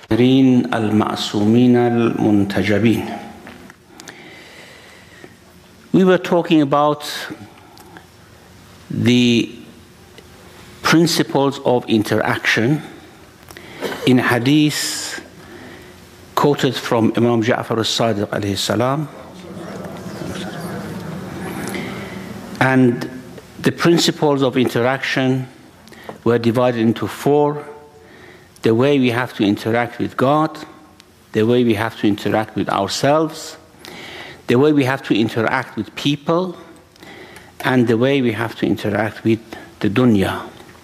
الطاهرين المعصومين المنتجبين. We were talking about the principles of interaction in hadith quoted from Imam Ja'far al-Sadiq alayhi salam, and the principles of interaction were divided into four: the way we have to interact with God, the way we have to interact with ourselves, the way we have to interact with people, and the way we have to interact with the dunya.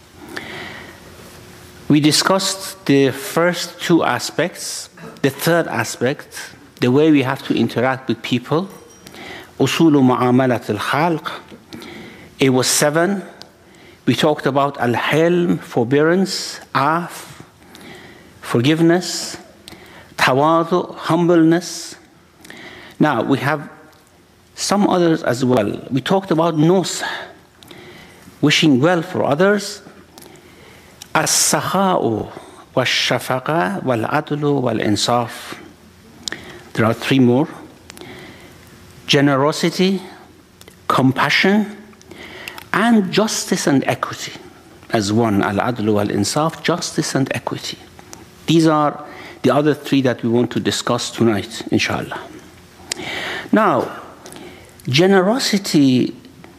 We discussed the first two aspects. The third aspect, the way we have to interact with people, usulu mu'amalat al-khalq. It was 7. We talked about al-hilm, forbearance, af, forgiveness, tawadu, humbleness. Now, we have some others as well. We talked about nush, wishing well for others, as-sakha'u, wal-shafaqa, wal-adlu, wal-insaf. There are 3 more. Generosity, compassion, and justice and equity as one. Al-adlu, wal-insaf, justice and equity. These are the other 3 that we want to discuss tonight, inshallah. Now, generosity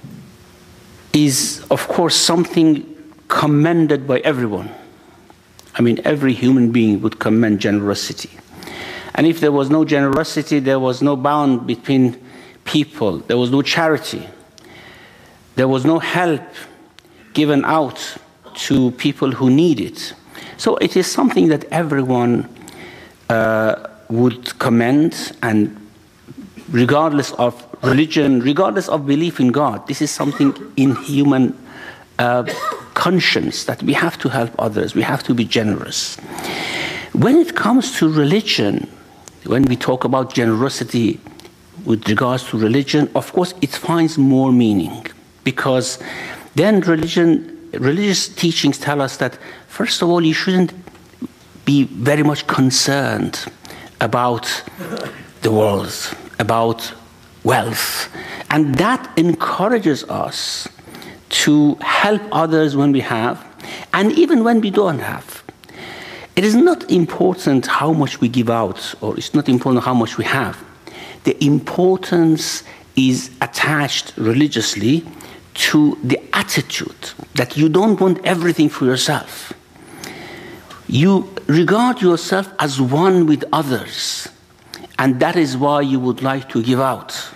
is, of course, something commended by everyone. I mean, every human being would commend generosity. And if there was no generosity, there was no bond between people. There was no charity. There was no help given out to people who need it. So it is something that everyone would commend, and regardless of religion, regardless of belief in God, this is something in human conscience that we have to help others, we have to be generous. When it comes to religion, when we talk about generosity with regards to religion, of course it finds more meaning, because then religious teachings tell us that, first of all, you shouldn't be very much concerned about the world, about wealth, and that encourages us to help others when we have, and even when we don't have. It is not important how much we give out, or it's not important how much we have. The importance is attached religiously to the attitude that you don't want everything for yourself. You regard yourself as one with others, and that is why you would like to give out.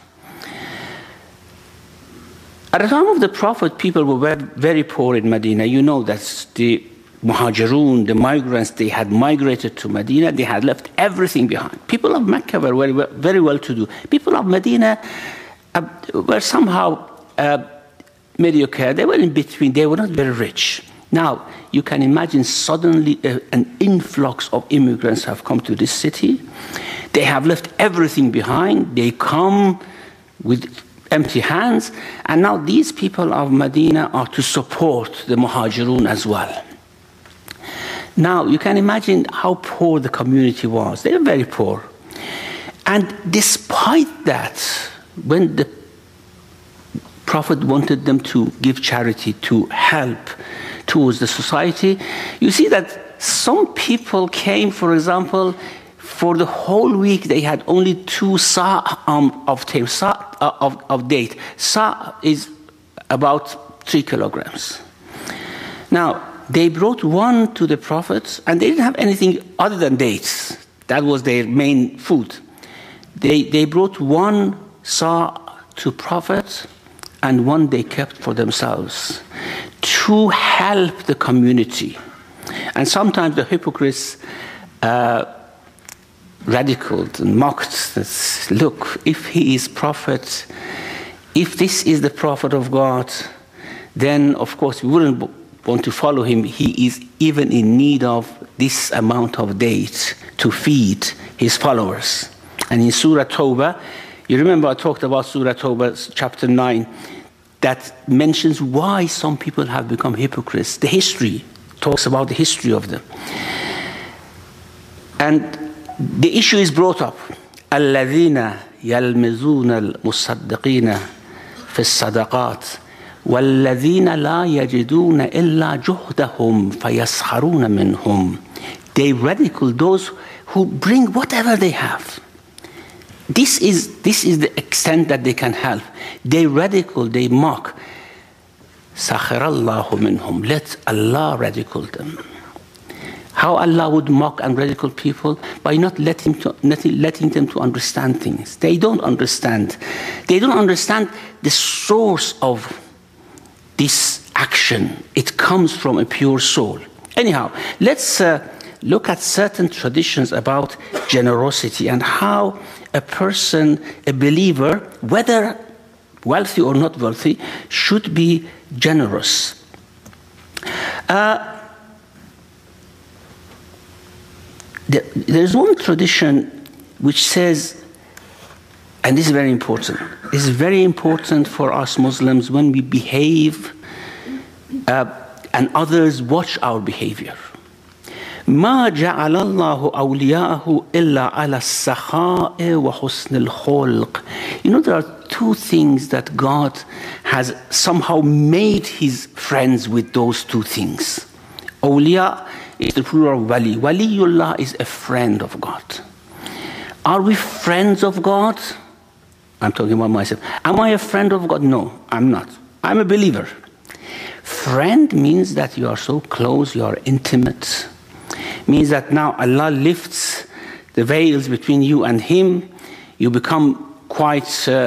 At the time of the Prophet, people were very poor in Medina. You know that the Muhajirun, the migrants, they had migrated to Medina. They had left everything behind. People of Mecca were very well-to-do. People of Medina were somehow mediocre. They were in between. They were not very rich. Now, you can imagine suddenly an influx of immigrants have come to this city. They have left everything behind. They come with empty hands, and now these people of Medina are to support the Muhajirun as well. Now, you can imagine how poor the community was. They were very poor. And despite that, when the Prophet wanted them to give charity, to help towards the society, you see that some people came, for example, for the whole week they had only 2 sa' of date. Sa' is about 3 kilograms. Now, they brought 1 to the Prophet, and they didn't have anything other than dates. That was their main food. They brought 1 sa' to Prophet, and 1 they kept for themselves to help the community. And sometimes the hypocrites ridiculed and mocked that, look, if he is Prophet, if this is the Prophet of God, then of course we wouldn't want to follow him. He is even in need of this amount of dates to feed his followers. And in Surah Tawbah, you remember I talked about Surah Tawbah, chapter 9, that mentions why some people have become hypocrites. The history talks about the history of them. And the issue is brought up. الذين يلمزون المصدقين في الصدقات والذين لا يجدون إلا جهدهم فيسخرون منهم. They ridicule those who bring whatever they have. This is the extent that they can help. They ridicule, they mock. سخر الله منهم. Let Allah ridicule them. How Allah would mock and ridicule people? By not letting them to understand things. They don't understand. They don't understand the source of this action. It comes from a pure soul. Anyhow, let's look at certain traditions about generosity and how a person, a believer, whether wealthy or not wealthy, should be generous. There's one tradition which says, and this is very important, it's very important for us Muslims when we behave and others watch our behavior. ما جعل الله أولياءه إلا على السخاء وحسن الخلق. You know, there are two things that God has somehow made his friends with, those two things. Awliya is the plural of wali. Waliullah is a friend of God. Are we friends of God? I'm talking about myself. Am I a friend of God? No, I'm not. I'm a believer. Friend means that you are so close, you are intimate. Means that now Allah lifts the veils between you and him. You become quite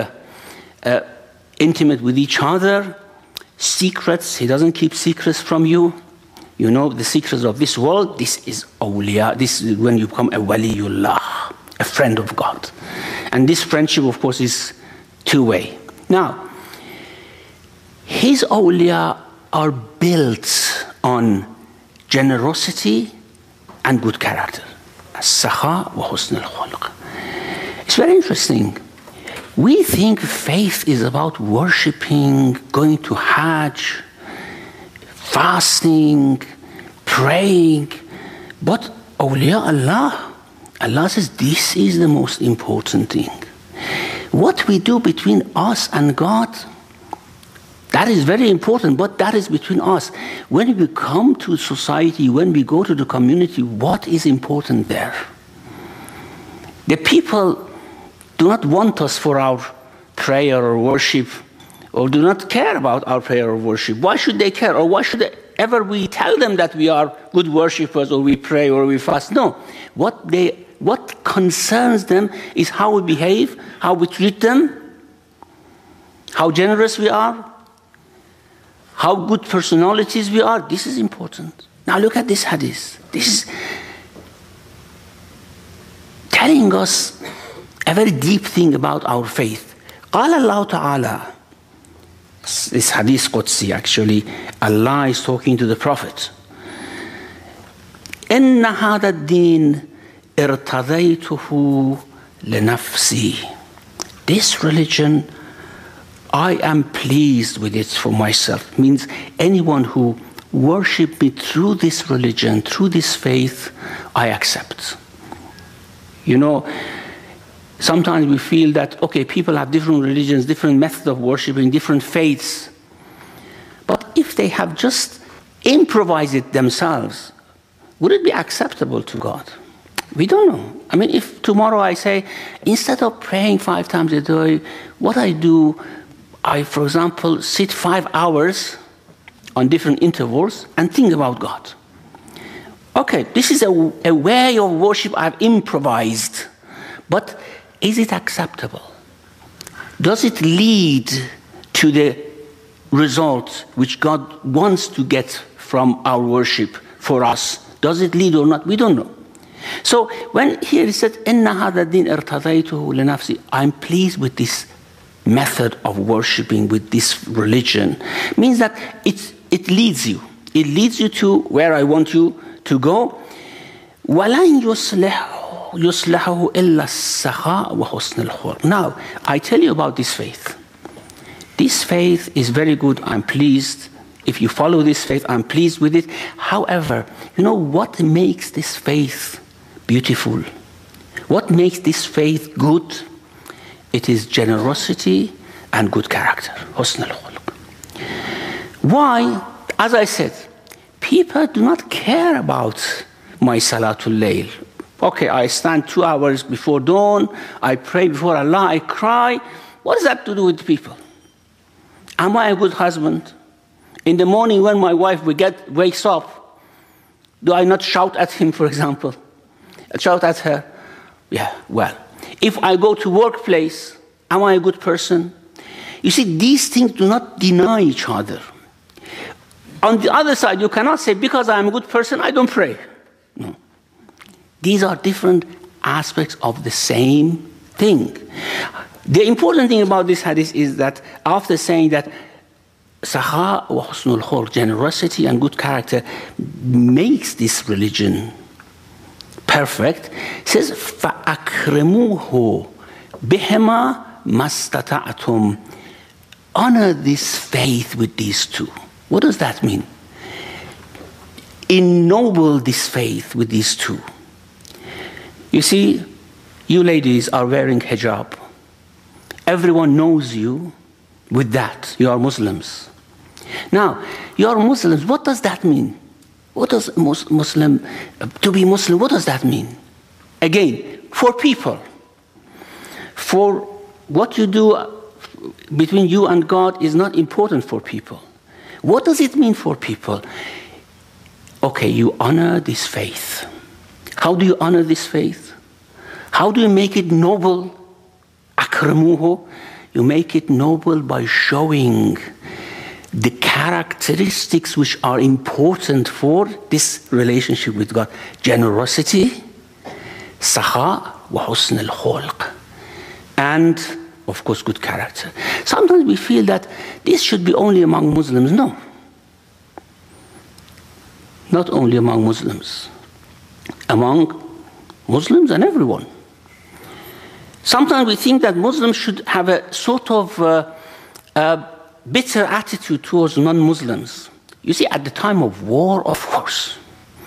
intimate with each other. Secrets, he doesn't keep secrets from you. You know the secrets of this world. This is awliya. This is when you become a waliullah, a friend of God. And this friendship, of course, is two-way. Now, his awliya are built on generosity and good character. As-sakha wa husn al-khulq. It's very interesting. We think faith is about worshipping, going to Hajj, fasting, praying. But awliya Allah says this is the most important thing. What we do between us and God, that is very important, but that is between us. When we come to society, when we go to the community, what is important there? The people do not want us for our prayer or worship, or do not care about our prayer or worship. Why should they care? Or why should ever we tell them that we are good worshippers, or we pray, or we fast? No. What concerns them is how we behave, how we treat them, how generous we are, how good personalities we are. This is important. Now look at this hadith. This is telling us a very deep thing about our faith. قال الله تعالى. This hadith Qudsi, actually, Allah is talking to the Prophet. إن هذا الدين ارتضيته لنفسي. This religion, I am pleased with it for myself. Means anyone who worship me through this religion, through this faith, I accept. You know, sometimes we feel that, okay, people have different religions, different methods of worshiping, different faiths. But if they have just improvised it themselves, would it be acceptable to God? We don't know. I mean, if tomorrow I say, instead of praying 5 times a day, what I do, I, for example, sit 5 hours on different intervals and think about God. Okay, this is a way of worship I've improvised. But is it acceptable? Does it lead to the result which God wants to get from our worship for us? Does it lead or not? We don't know. So when here it said, إِنَّ هَذَا الدِّينَ ارْتَضَيْتُهُ لِنَفْسِي, I'm pleased with this method of worshiping, with this religion, means that it leads you. It leads you to where I want you to go. وَلَنْ يُصْلِحُهُ إِلَّا السَّخَاءُ وَحُسْنُ الْخُلُقِ. Now, I tell you about this faith. This faith is very good. I'm pleased. If you follow this faith, I'm pleased with it. However, you know what makes this faith beautiful. What makes this faith good? It is generosity and good character. حسن الخلق. Why? As I said, people do not care about my Salatul Layl. Okay, I stand 2 hours before dawn, I pray before Allah, I cry. What does that to do with people? Am I a good husband? In the morning when my wife wakes up, do I not shout at him, for example? Shout at her? Yeah, well. If I go to workplace, am I a good person? You see, these things do not deny each other. On the other side, you cannot say, because I am a good person, I don't pray. No. These are different aspects of the same thing. The important thing about this hadith is that after saying that Sakha wa husnul khulq, generosity and good character, makes this religion perfect, it says, فَأَكْرِمُوهُ بِهِمَا مَسْتَطَعْتُمْ. Honor this faith with these two. What does that mean? Ennoble this faith with these two. You see, you ladies are wearing hijab. Everyone knows you with that. You are Muslims. Now, you are Muslims. What does that mean? What does Muslim, to be Muslim, what does that mean? Again, for people. For what you do between you and God is not important for people. What does it mean for people? Okay, you honor this faith. How do you honor this faith? How do you make it noble? Akramuhu. You make it noble by showing the characteristics which are important for this relationship with God. Generosity, sakha wa husn al-khulq, and of course good character. Sometimes we feel that this should be only among Muslims. No. Not only among Muslims. Among Muslims and everyone. Sometimes we think that Muslims should have a sort of bitter attitude towards non-Muslims. You see, at the time of war, of course,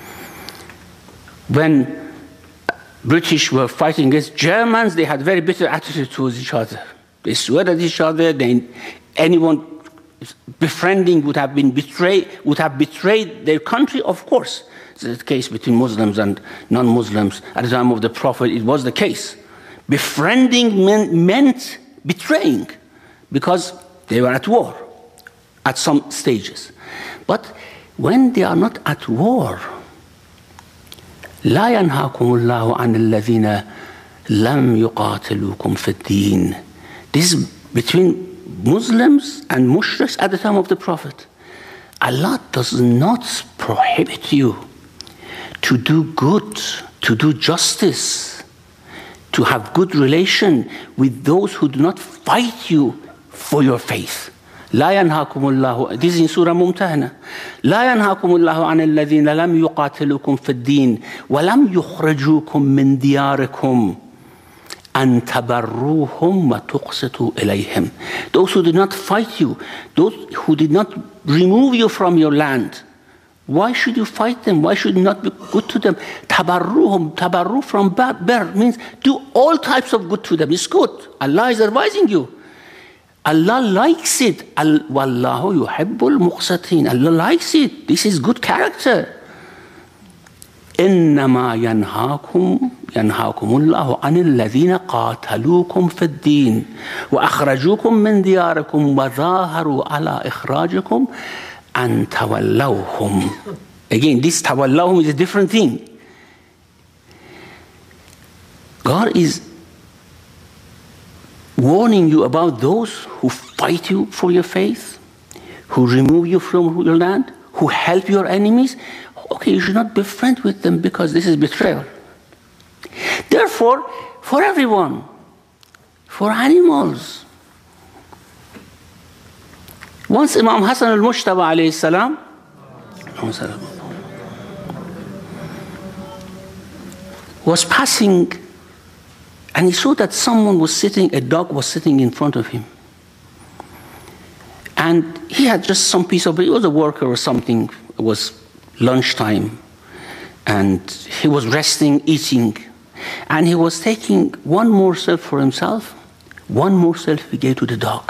when British were fighting against Germans, they had very bitter attitude towards each other. They swore at each other. Anyone befriending would have betrayed their country, of course. It's the case between Muslims and non-Muslims. At the time of the Prophet, it was the case. Befriending meant betraying, because they were at war at some stages. But when they are not at war, لا ينهاكم الله عن الذين لم يقاتلوكم في الدين. This is between Muslims and Mushriks at the time of the Prophet. Allah does not prohibit you to do good, to do justice, to have good relation with those who do not fight you for your faith. لا ينهاكم الله, this is in Surah Mumtahana. لا ينهاكم الله عن الذين لم يقاتلوكم في الدين ولم يخرجوكم من دياركم أن تبروهم وتقسطوا إليهم. Those who did not fight you, those who did not remove you from your land, why should you fight them? Why should you not be good to them? Tabarruhum, tabarru from bar means do all types of good to them. It's good. Allah is advising you. Allah likes it. Wallahu yuhibbul muqsatin. Allah likes it. This is good character. إنما ينهاكم الله عن الذين قاتلوكم في الدين وأخرجوكم من دياركم وظاهروا على إخراجكم أن تولوهم. Again, this tawallahum is a different thing. God is warning you about those who fight you for your faith, who remove you from your land, who help your enemies. Okay, you should not be friends with them because this is betrayal. Therefore, for everyone, for animals. Once Imam Hassan al-Mujtaba alayhi salam was passing and he saw that a dog was sitting in front of him. And he had just some piece of, it was a worker or something, it was lunchtime. And he was resting, eating. And he was taking one morsel for himself, one morsel he gave to the dog.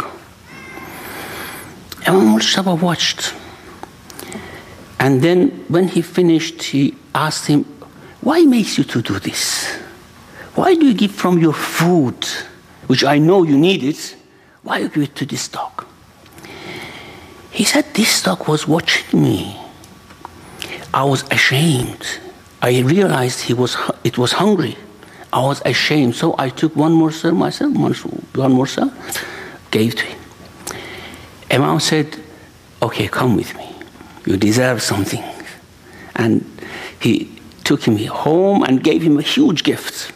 Imam al-Shaba watched. And then when he finished, he asked him, why makes you to do this? Why do you give from your food, which I know you need it, why you give it to this dog? He said, this dog was watching me. I was ashamed. I realized it was hungry. I was ashamed, so I took one morsel myself, one morsel, gave to him. Imam said, okay, come with me. You deserve something. And he took him home and gave him a huge gift.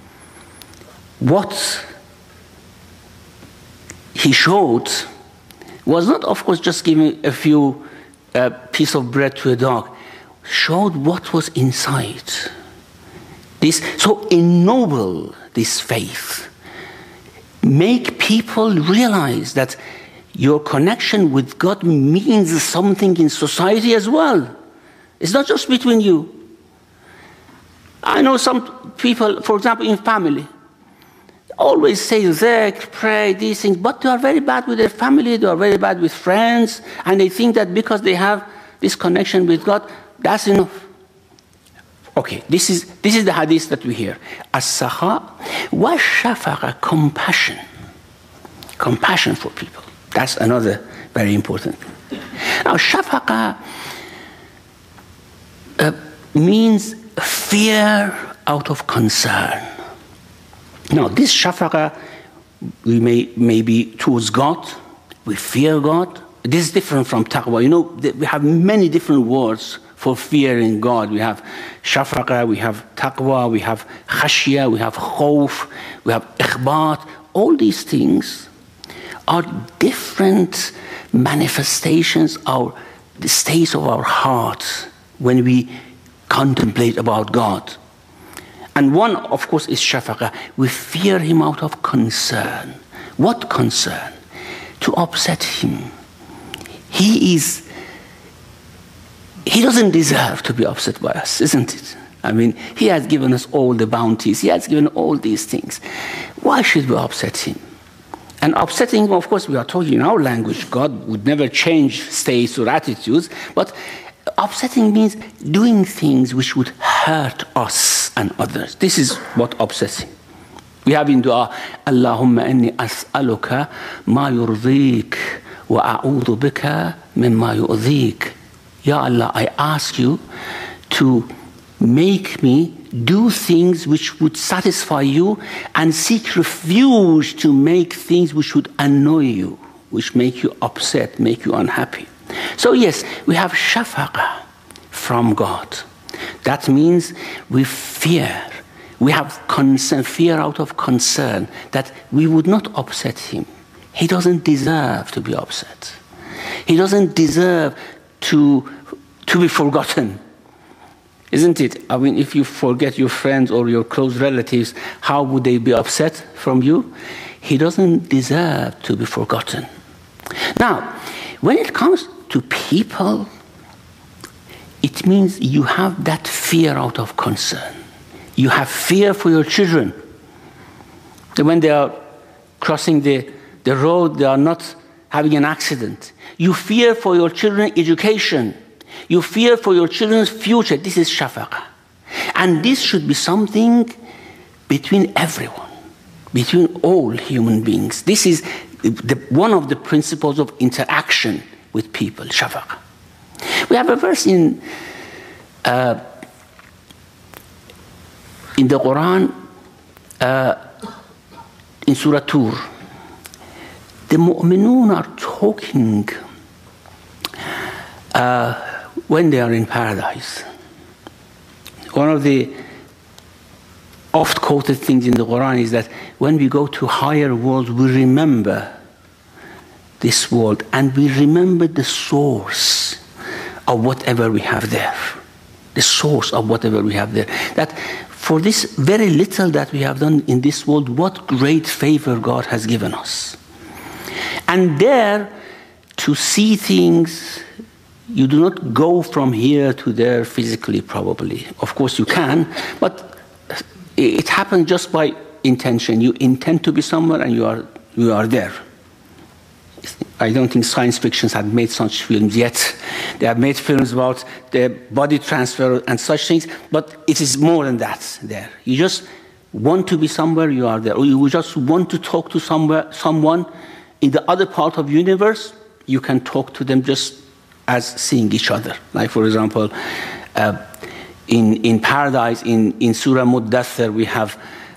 What he showed was not, of course, just giving a few piece of bread to a dog. Showed what was inside. This so ennoble this faith. Make people realize that your connection with God means something in society as well. It's not just between you. I know some people, for example, in family, always say zikr, pray, these things, but they are very bad with their family, they are very bad with friends, and they think that because they have this connection with God, that's enough. Okay, this is the hadith that we hear. As-sakha wa shafaqa, compassion. Compassion for people. That's another very important thing. Now, shafaqa means fear out of concern. Now, this shafaqa may be towards God. We fear God. This is different from taqwa. You know, we have many different words for fearing God. We have shafaqa, we have taqwa, we have khashya, we have khawf, we have ikhbat. All these things are different manifestations of the states of our hearts when we contemplate about God. And one, of course, is shafaqa. We fear him out of concern. What concern? To upset him. He doesn't deserve to be upset by us, isn't it? I mean, he has given us all the bounties. He has given all these things. Why should we upset him? And upsetting him, of course, we are talking in our language. God would never change states or attitudes. But upsetting means doing things which would hurt us and others. This is what upsets him. We have in dua, Allahumma inni as'aluka ma yurdik wa a'udhu bika mimma yu'dhik. Ya Allah, I ask you to make me do things which would satisfy you and seek refuge to make things which would annoy you, which make you upset, make you unhappy. So yes, we have shafaqa from God. That means we fear. We have concern, fear out of concern that we would not upset him. He doesn't deserve to be upset. He doesn't deserve to be forgotten. Isn't it? I mean, if you forget your friends or your close relatives, how would they be upset from you? He doesn't deserve to be forgotten. Now, when it comes to people, it means you have that fear out of concern. You have fear for your children. That when they are crossing the road, they are not having an accident. You fear for your children's education. You fear for your children's future. This is shafaqa. And this should be something between everyone, between all human beings. This is one of the principles of interaction with people, shafaqa. We have a verse in the Quran, in Surah Tur. The mu'minun are talking when they are in paradise. One of the oft-quoted things in the Quran is that when we go to higher worlds, we remember this world and we remember the source of whatever we have there. The source of whatever we have there. That for this very little that we have done in this world, what great favor God has given us. And there, to see things, You do not go from here to there physically, probably. Of course you can, but it happens just by intention. You intend to be somewhere and you are there. I don't think science fictions have made such films yet. They have made films about the body transfer and such things, but it is more than that there. You just want to be somewhere, you are there. Or you just want to talk to someone in the other part of the universe, you can talk to them just as seeing each other. Like, for example, in Paradise, in Surah Muddathir, we have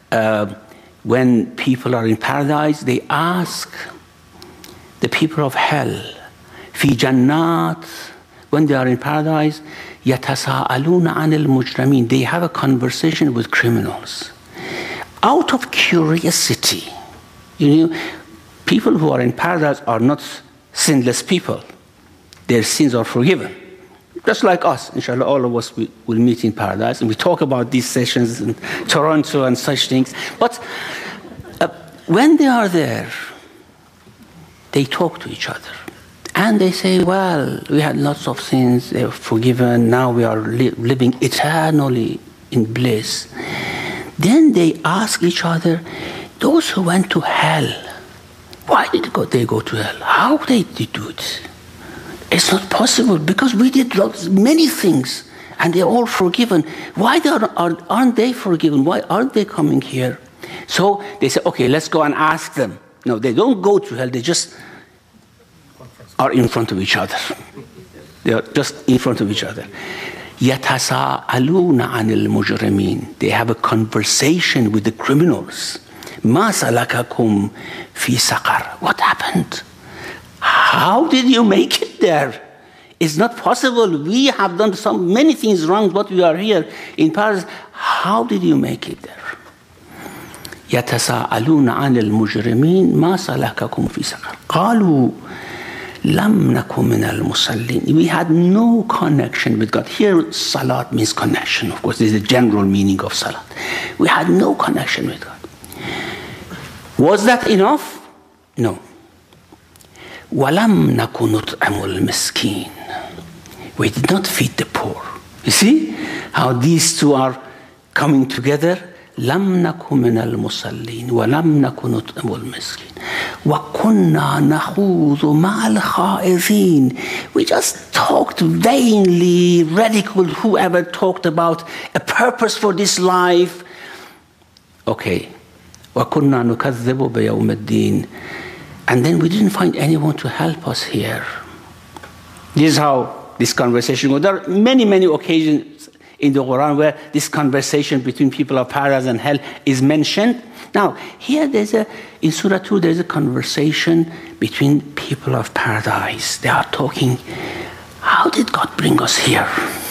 when people are in Paradise, they ask the people of hell, fi jannat, when they are in paradise, yatasa'aluna anil mujramin, they have a conversation with criminals. Out of curiosity, you know, people who are in paradise are not sinless people. Their sins are forgiven. Just like us, inshallah, all of us will meet in paradise, and we talk about these sessions in Toronto and such things. But when they are there, they talk to each other. And they say, well, we had lots of sins, they were forgiven, now we are living eternally in bliss. Then they ask each other, those who went to hell, why did they go to hell? How did they do it? It's not possible, because we did many things, and they're all forgiven. Why aren't they forgiven? Why aren't they coming here? So they say, okay, let's go and ask them. No, they don't go to hell, they just are in front of each other. They are just in front of each other. يَتَسَاءَلُونَ عَنِ الْمُجْرِمِينَ. They have a conversation with the criminals. مَا سَلَكَكُمْ فِي سَقَرَ. What happened? How did you make it there? It's not possible. We have done many things wrong, but we are here in Paris. How did you make it there? يَتَسَاءَلُونَ عَنِ الْمُجْرِمِينَ مَا سَلَكَكُمْ فِي سَقَرَ قَالُوا لَمْ نَكُنْ مِنَ الْمُصَلِّينَ. We had no connection with God. Here, salat means connection. Of course, this is the general meaning of salat. We had no connection with God. Was that enough? No. وَلَمْ نَكُنْ نُطْعِمُ الْمِسْكِينَ. We did not feed the poor. You see how these two are coming together? لم نكن من المصلين ولم نكن نطعم المسكين وكنا نخوض مع الخائضين. We just talked vainly, ridiculed whoever talked about a purpose for this life. Okay. وكنا نكذب بيوم الدين. And then we didn't find anyone to help us here. This is how this conversation goes. There are many, many occasions in the Quran where this conversation between people of paradise and hell is mentioned. Now, here in Surah 2, there's a conversation between people of paradise. They are talking, how did God bring us here?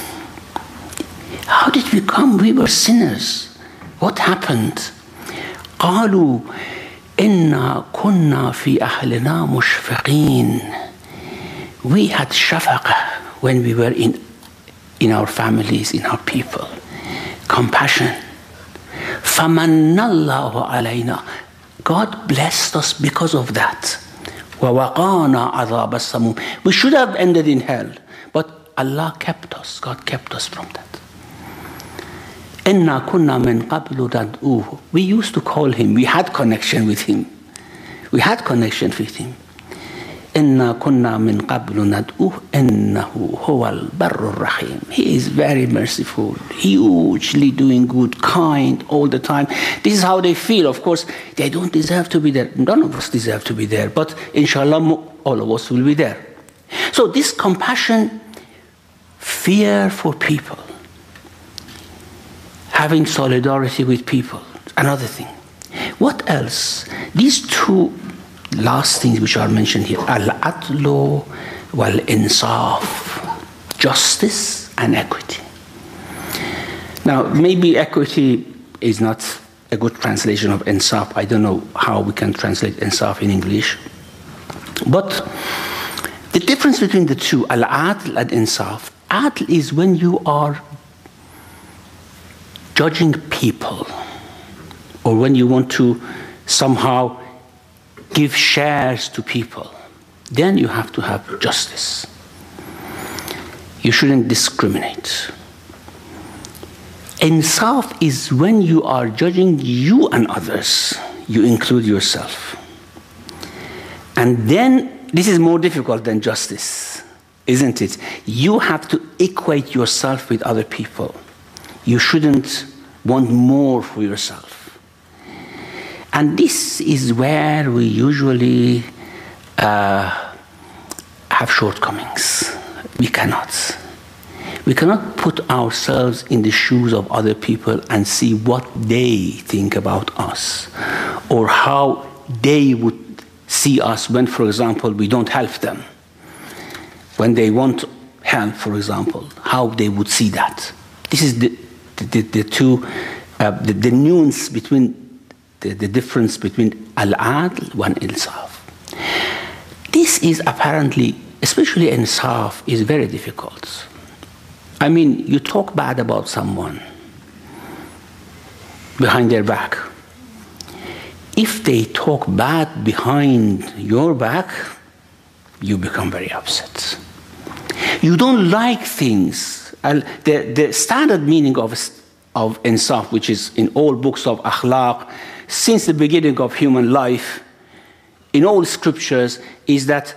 How did we come? We were sinners. What happened? قالوا إنا كنا في أهلنا مشفقين. We had shafaqah when we were in our families, in our people. Compassion. فَمَنَّ اللَّهُ عَلَيْنَا. God blessed us because of that. وَوَقَانَا عَذَابَ السَّمُومِ. We should have ended in hell, but Allah kept us. God kept us from that. إِنَّا كُنَّا مِن قَبْلُ نَدْعُوهُ. We used to call him. We had connection with him. We had connection with him. إِنَّا كُنَّا مِن قَبْلُ نَدْعُوهُ إِنَّهُ هُوَ الْبَرُّ الرَّحِيمُ. He is very merciful, hugely doing good, kind all the time. This is how they feel. Of course, they don't deserve to be there. None of us deserve to be there, but inshallah, all of us will be there. So this compassion, fear for people, having solidarity with people, another thing. What else? These two last things which are mentioned here, al-adlu wal-insaf, justice and equity. Now, maybe equity is not a good translation of insaf. I don't know how we can translate insaf in English. But the difference between the two, al-adl and insaf, adl is when you are judging people, or when you want to somehow give shares to people, then you have to have justice. You shouldn't discriminate. Insaf is when you are judging you and others, you include yourself. And then, this is more difficult than justice, isn't it? You have to equate yourself with other people. You shouldn't want more for yourself. And this is where we usually have shortcomings. We cannot. We cannot put ourselves in the shoes of other people and see what they think about us, or how they would see us when, for example, we don't help them. When they want help, for example, how they would see that. This is the nuance between the difference between al-adl and insaf. This is apparently, especially insaf, is very difficult. I mean, you talk bad about someone behind their back. If they talk bad behind your back, you become very upset. You don't like things. The standard meaning of insaf, which is in all books of akhlaq, since the beginning of human life, in all scriptures, is that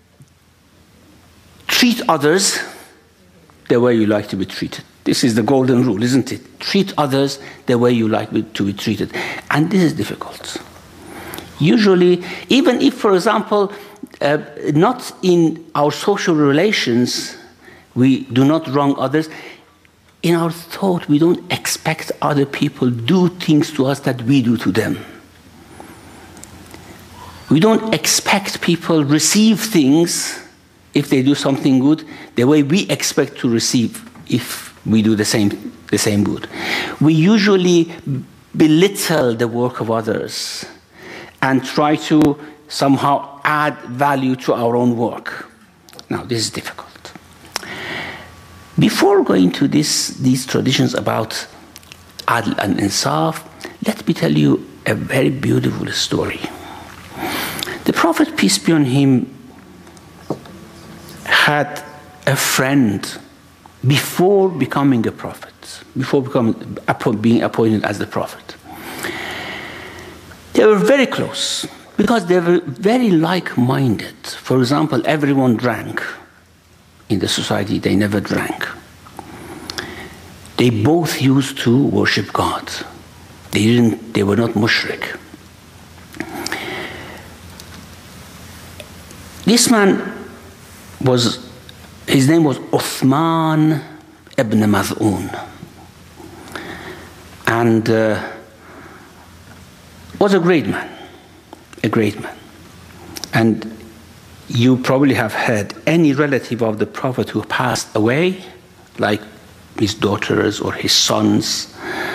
treat others the way you like to be treated. This is the golden rule, isn't it? Treat others the way you like to be treated. And this is difficult. Usually, even if, for example, not in our social relations, we do not wrong others, in our thought, we don't expect other people do things to us that we do to them. We don't expect people receive things if they do something good, the way we expect to receive if we do the same good. We usually belittle the work of others and try to somehow add value to our own work. Now, this is difficult. Before going to these traditions about adl and insaf, let me tell you a very beautiful story. The Prophet, peace be on him, had a friend before becoming a prophet, before being appointed as the prophet. They were very close because they were very like-minded. For example, everyone drank in the society. They never drank. They both used to worship God. They were not mushrik. This man his name was Uthman ibn Maz'un, and was a great man. And you probably have heard any relative of the Prophet who passed away, like his daughters or his sons,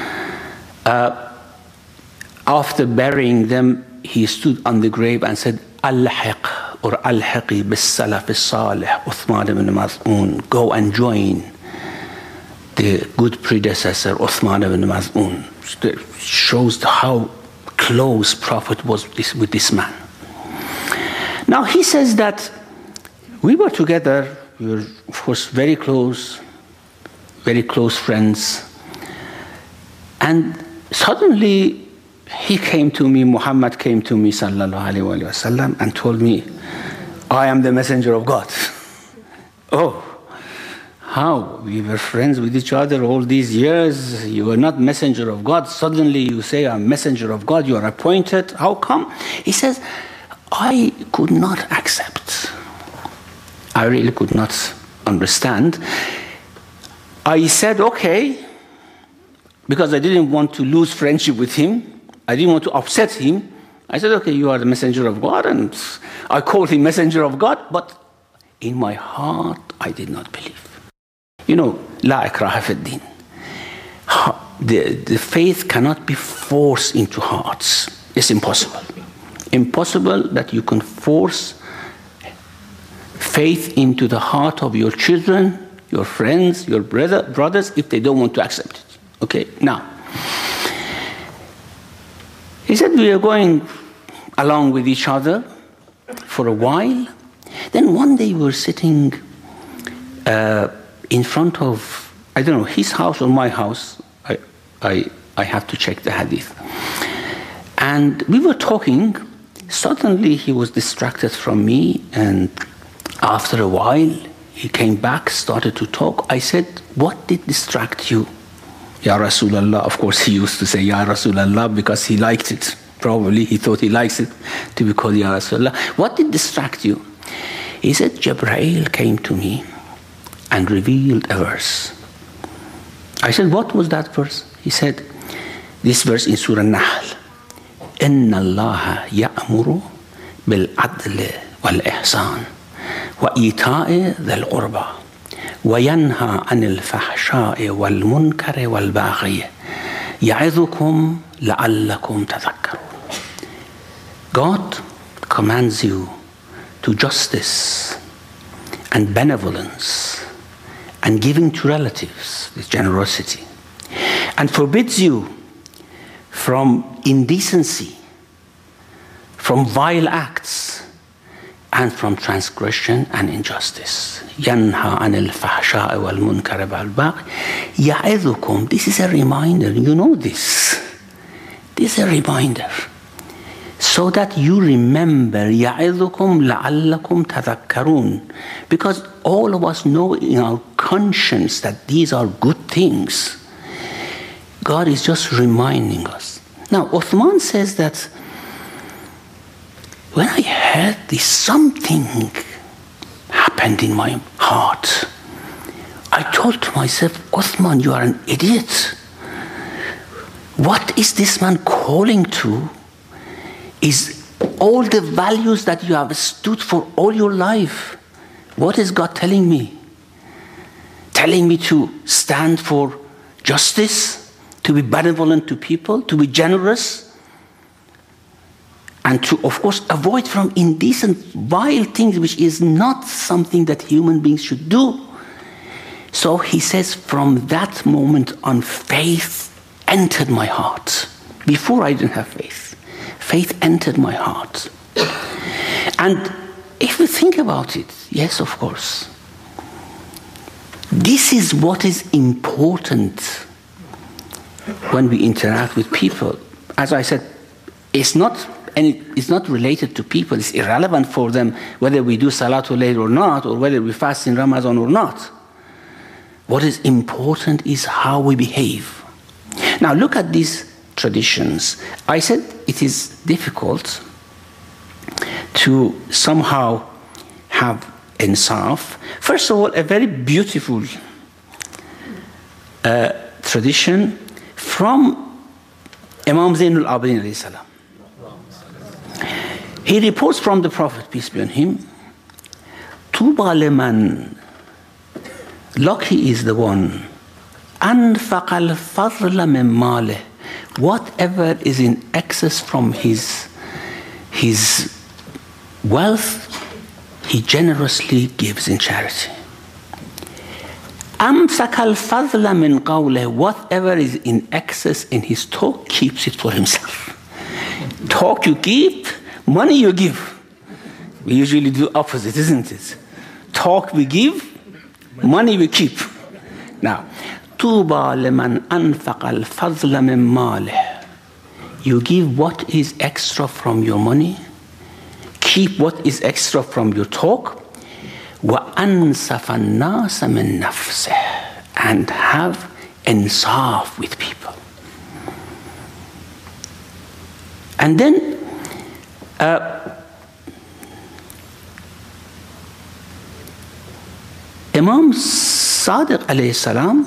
after burying them, he stood on the grave and said, "Al-Hiq or Al-Hiqi bis-Salaf as-Salih, Uthman ibn Maz'un, go and join the good predecessor, Uthman ibn Maz'un." It shows how close Prophet was with this man. Now he says that we were together, we were of course very close friends, and suddenly he came to me, Muhammad came to me sallallahu alaihi wasallam, and told me, "I am the messenger of God." Oh, how? We were friends with each other all these years. You were not messenger of God. Suddenly you say, "I'm messenger of God." You are appointed. How come? He says, "I could not accept. I really could not understand." I said, "Okay," because I didn't want to lose friendship with him. I didn't want to upset him. I said, "Okay, you are the messenger of God," and I called him messenger of God, but in my heart, I did not believe. You know, la ikraha fi din. The faith cannot be forced into hearts. It's impossible. Impossible that you can force faith into the heart of your children, your friends, your brothers, if they don't want to accept it. Okay, now, he said we are going along with each other for a while. Then one day we were sitting in front of, I don't know, his house or my house. I have to check the hadith. And we were talking. Suddenly he was distracted from me, and after a while he came back, started to talk. I said, what did distract you? Ya Rasulallah. Of course he used to say Ya Rasulallah because he liked it. Probably he thought he likes it to be called Ya Rasulallah. What did distract you? He said, Jibreel came to me and revealed a verse. I said, what was that verse? He said, this verse in Surah Nahl. إن الله يأمر بالعدل والإحسان وإيتاء ذي القربى وينهى عن الفحشاء والمنكر والبغي يعظكم لعلكم تذكرون. God commands you to justice and benevolence and giving to relatives with generosity, and forbids you from indecency, from vile acts, and from transgression and injustice. يَنْهَى عَنِ الْفَحْشَاءِ وَالْمُنْكَرِ وَالْبَغْيِ يَعِظُكُمْ. This is a reminder. You know this. This is a reminder. So that you remember, يَعِظُكُمْ لَعَلَّكُمْ تَذَكَّرُونَ. Because all of us know in our conscience that these are good things. God is just reminding us. Now, Uthman says that when I heard this, something happened in my heart. I thought to myself, Uthman, you are an idiot. What is this man calling to? Is all the values that you have stood for all your life. What is God telling me? Telling me to stand for justice? To be benevolent to people, to be generous, and to, of course, avoid from indecent, vile things, which is not something that human beings should do. So he says, from that moment on, faith entered my heart. Before I didn't have faith. Faith entered my heart. And if we think about it, yes, of course, this is what is important when we interact with people. As I said, it's not related to people. It's irrelevant for them whether we do Salatul Layl or not, or whether we fast in Ramadan or not. What is important is how we behave. Now look at these traditions. I said it is difficult to somehow have insaf. First of all, a very beautiful tradition from Imam Zainul Abidin alayhi salam. He reports from the Prophet, peace be on him, Tuba liman, lucky is the one, anfaqa al-fadla min malih, whatever is in excess from his wealth, he generously gives in charity. أَمْسَكَ الْفَضْلَ مِنْ قَوْلِهِ. Whatever is in excess in his talk, keeps it for himself. Talk you keep, money you give. We usually do opposite, isn't it? Talk we give, money we keep. Now, طُوبَى لِمَنْ أَنْفَقَ الْفَضْلَ مِنْ مَالِهِ. You give what is extra from your money, keep what is extra from your talk, وَأَنْصَفَ النَّاسَ مِنْ نَفْسِهِ, and have insaf with people. And then Imam Sadiq alayhi salam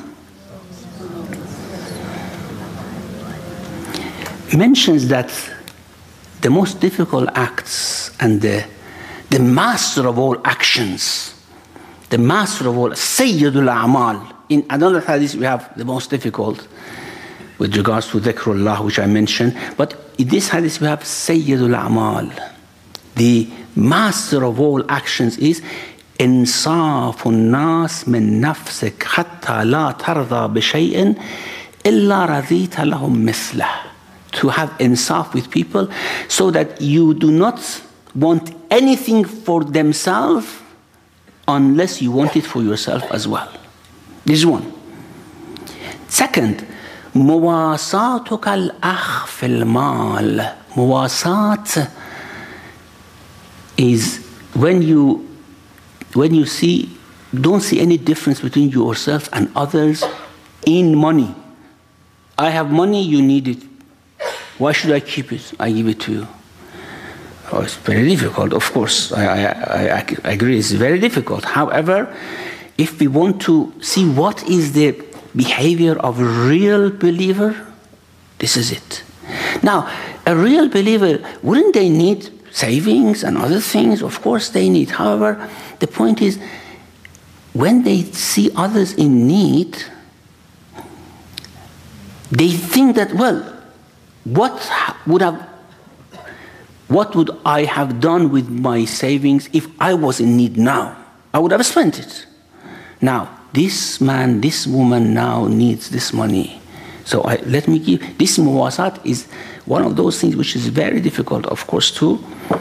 mentions that the most difficult acts and the master of all actions, the master of all, Sayyidul A'mal. In another hadith we have the most difficult with regards to dhikrullah, which I mentioned. But in this hadith we have Sayyidul A'mal. The master of all actions is Insafun nas min nafsik hatta la tarda bi shay'in illa radita lahum mislah. To have insaf with people so that you do not want anything for themselves unless you want it for yourself as well. This is one. Second, مواساتك الأخ في المال. Muwasat is when you don't see any difference between yourself and others in money. I have money, you need it. Why should I keep it? I give it to you. Oh, it's very difficult, of course. I agree, it's very difficult. However, if we want to see what is the behavior of a real believer, this is it. Now, a real believer, wouldn't they need savings and other things? Of course they need. However, the point is, when they see others in need, they think that, well, what would I have done with my savings if I was in need now? I would have spent it. Now, this man, this woman now needs this money. So let me give, this muwasat is one of those things which is very difficult, of course, to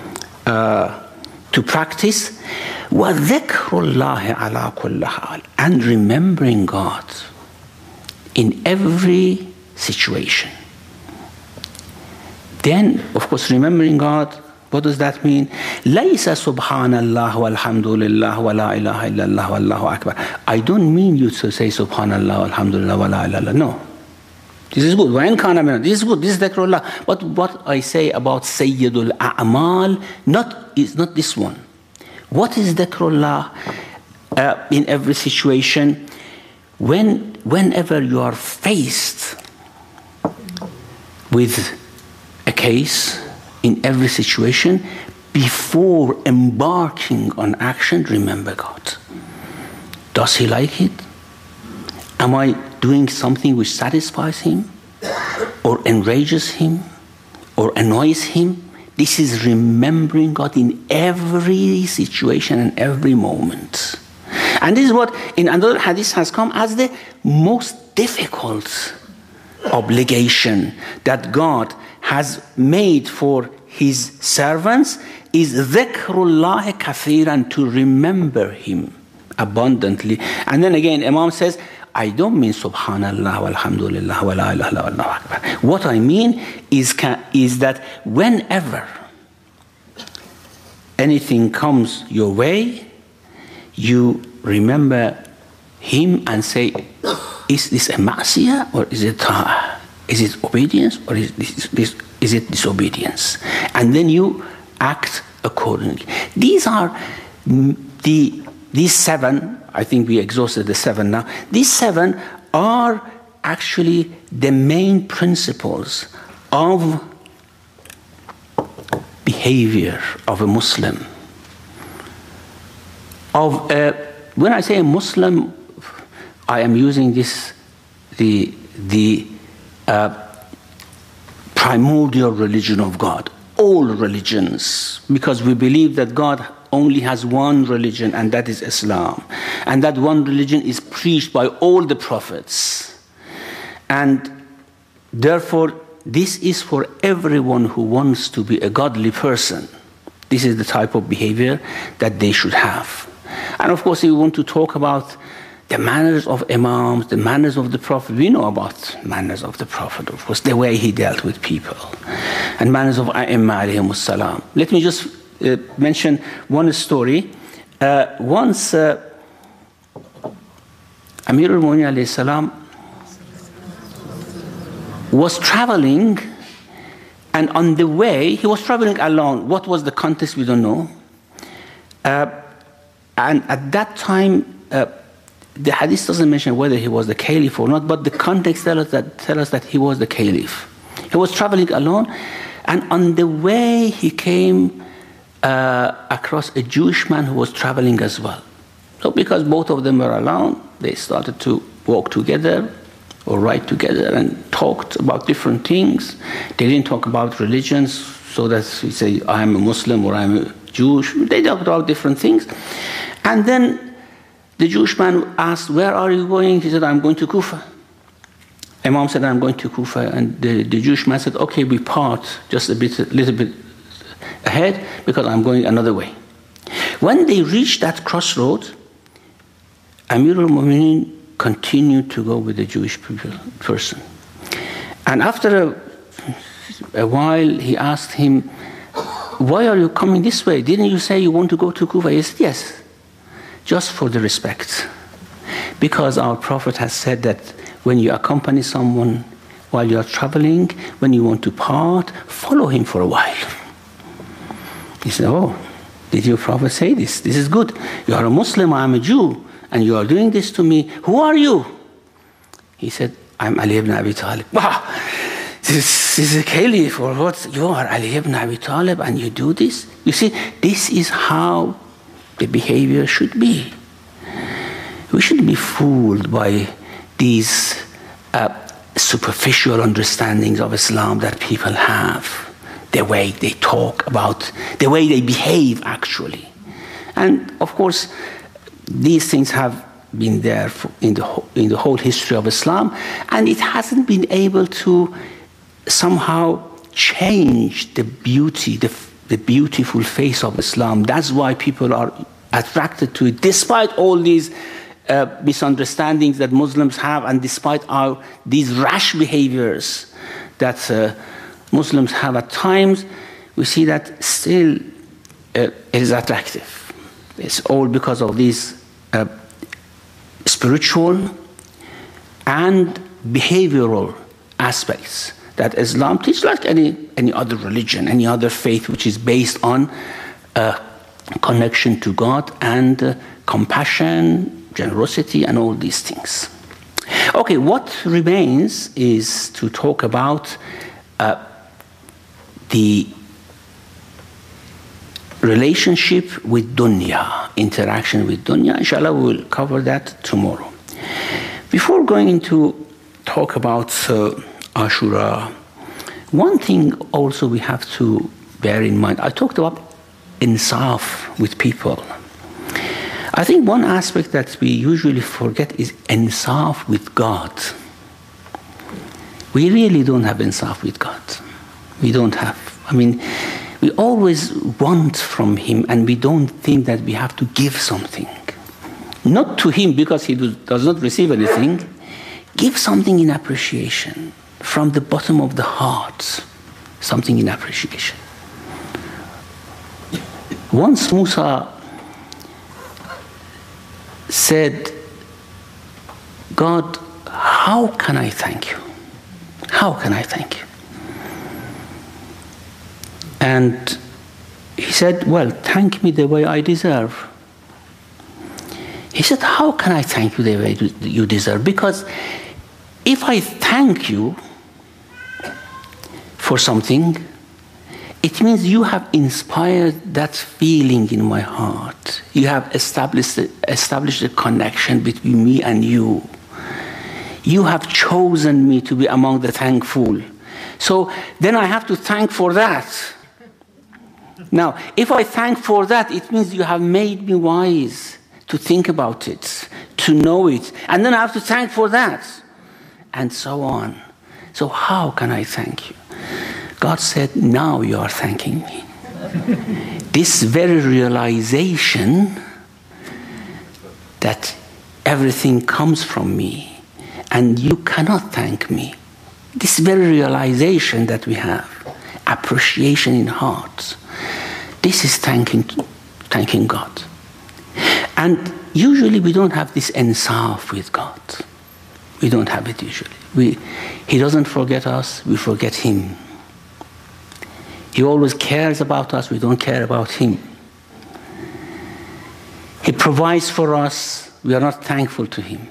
practice. وَذِكْرُ اللَّهِ عَلَى كُلِّ حَالٍ. And remembering God in every situation. Then, of course, remembering God, what does that mean? لَيْسَ سُبْحَانَ اللَّهِ وَالْحَمْدُ لِلَّهِ وَلَا إِلَهَ إِلَّا اللَّهِ وَاللَّهُ أَكْبَرُ. I don't mean you to say Subhanallah, Alhamdulillah, wa la ilaha illallah. No. This is good. This is good. This is dhikrullah. But what I say about Sayyidul A'mal is not this one. What is dhikrullah in every situation? Whenever you are faced with a case, in every situation, before embarking on action, remember God. Does He like it? Am I doing something which satisfies Him, or enrages Him, or annoys Him? This is remembering God in every situation and every moment. And this is what in another hadith has come as the most difficult obligation that God has made for His servants is dhikrullah kathiran, to remember Him abundantly. And then again, Imam says, I don't mean Subhanallah, walhamdulillah, wa la ilaha illallah, wallahu akbar. What I mean is that whenever anything comes your way, you remember Him and say, is this a ma'siyah or is it ta'ah? Is it obedience or is it disobedience? And then you act accordingly. These are these seven, I think we exhausted the seven now. These seven are actually the main principles of behavior of a Muslim. When I say a Muslim, I am using the primordial religion of God, all religions, because we believe that God only has one religion, and that is Islam. And that one religion is preached by all the prophets. And therefore, this is for everyone who wants to be a godly person. This is the type of behavior that they should have. And of course, if we want to talk about the manners of Imams, the manners of the Prophet, we know about manners of the Prophet, of course, the way he dealt with people, and manners of A'imma alayhimus salam. Let me just mention one story. Once Amir al-Mu'minin alayhi salam was traveling, and on the way, he was traveling alone. What was the context, we don't know. And at that time, the hadith doesn't mention whether he was the caliph or not, but the context tells us that he was the caliph. He was traveling alone, and on the way he came across a Jewish man who was traveling as well. So because both of them were alone, they started to walk together or ride together and talked about different things. They didn't talk about religions, so that we say, I'm a Muslim or I'm a Jewish. They talked about different things. And then the Jewish man asked, where are you going? He said, I'm going to Kufa. Imam said, I'm going to Kufa. And the Jewish man said, okay, we part just a little bit ahead because I'm going another way. When they reached that crossroad, Amir al-Mu'minin continued to go with the Jewish person. And after a while, he asked him, why are you coming this way? Didn't you say you want to go to Kufa? He said, yes, just for the respect. Because our Prophet has said that when you accompany someone while you are traveling, when you want to part, follow him for a while. He said, oh, did your Prophet say this? This is good. You are a Muslim, I am a Jew, and you are doing this to me. Who are you? He said, I'm Ali ibn Abi Talib. Wow, this is a caliph, or what? You are Ali ibn Abi Talib and you do this? You see, this is how the behavior should be. We shouldn't be fooled by these superficial understandings of Islam that people have, the way they talk about, the way they behave actually. And of course, these things have been there in the whole history of Islam, and it hasn't been able to somehow change the beauty, the beautiful face of Islam. That's why people are attracted to it, despite all these misunderstandings that Muslims have, and despite these rash behaviors that Muslims have at times, we see that still it is attractive. It's all because of these spiritual and behavioral aspects that Islam teaches, like any other religion, any other faith which is based on connection to God and compassion, generosity, and all these things. Okay, what remains is to talk about the relationship with dunya, interaction with dunya. Inshallah, we will cover that tomorrow. Before going into talk about Ashura, one thing also we have to bear in mind, I talked about insaf with people. I think one aspect that we usually forget is insaf with God. We really don't have insaf with God. We don't have. I mean, we always want from him, and we don't think that we have to give something. Not to him because he does not receive anything. Give something in appreciation from the bottom of the heart, something in appreciation. Once Musa said, God, how can I thank you? How can I thank you? And he said, well, thank me the way I deserve. He said, how can I thank you the way you deserve? Because if I thank you for something, it means you have inspired that feeling in my heart. You have established a connection between me and you. You have chosen me to be among the thankful. So then I have to thank for that. Now, if I thank for that, it means you have made me wise to think about it, to know it, and then I have to thank for that, and so on. So how can I thank you? God said, now you are thanking me. This very realization that everything comes from me and you cannot thank me, this very realization that we have, appreciation in heart, this is thanking God. And usually we don't have this insaf with God. We don't have it usually. He doesn't forget us, we forget him. He always cares about us, we don't care about him. He provides for us, we are not thankful to him.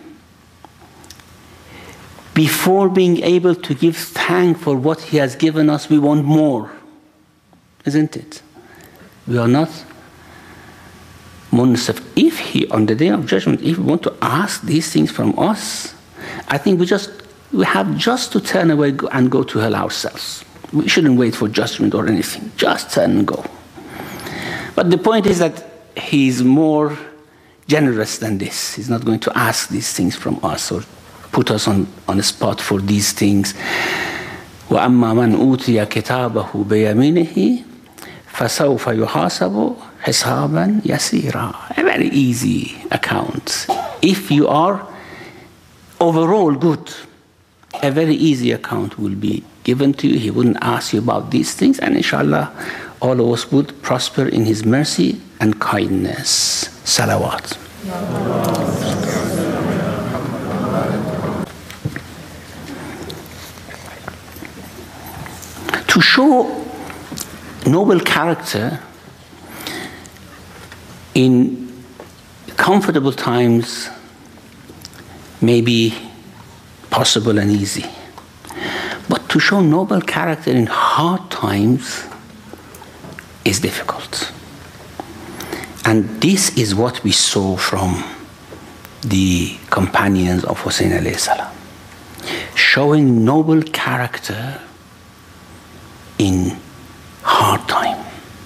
Before being able to give thanks for what he has given us, we want more. Isn't it? We are not munsif. If he, on the day of judgment, if we want to ask these things from us, I think we have just to turn away and go to hell ourselves. We shouldn't wait for judgment or anything. Just turn and go. But the point is that he is more generous than this. He's not going to ask these things from us or put us on the spot for these things. وَأَمَّا مَنْ أُوتِيَ كِتَابَهُ بِيَمِينِهِ فَسَوْفَ يُحَاسَبُ حِسَابًا يَسِيرًا. A very easy account. If you are overall good, a very easy account will be given to you. He wouldn't ask you about these things, and inshallah, all of us would prosper in his mercy and kindness. Salawat. To show noble character in comfortable times may be possible and easy. But to show noble character in hard times is difficult. And this is what we saw from the companions of Hussein alayhi salam. Showing noble character in hard time.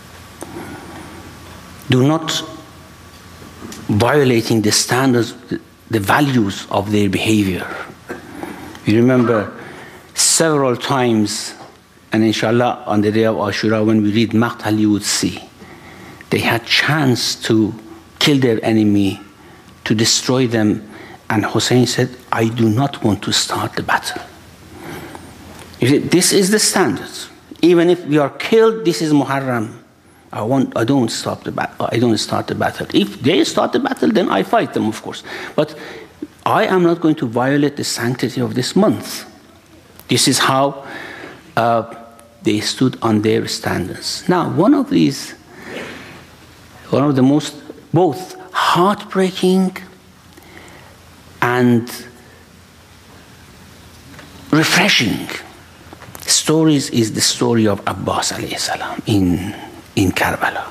Do not violating the standards, the values of their behavior. You remember several times, and inshallah on the day of Ashura when we read Maqtal you would see, they had chance to kill their enemy, to destroy them, and Hussein said, I do not want to start the battle. You see, this is the standard. Even if we are killed, this is Muharram. I don't stop the battle. I don't start the battle. If they start the battle, then I fight them, of course. But I am not going to violate the sanctity of this month. This is how they stood on their standards. Now, one of the most both heartbreaking and refreshing stories is the story of Abbas alayhi salam in Karbala.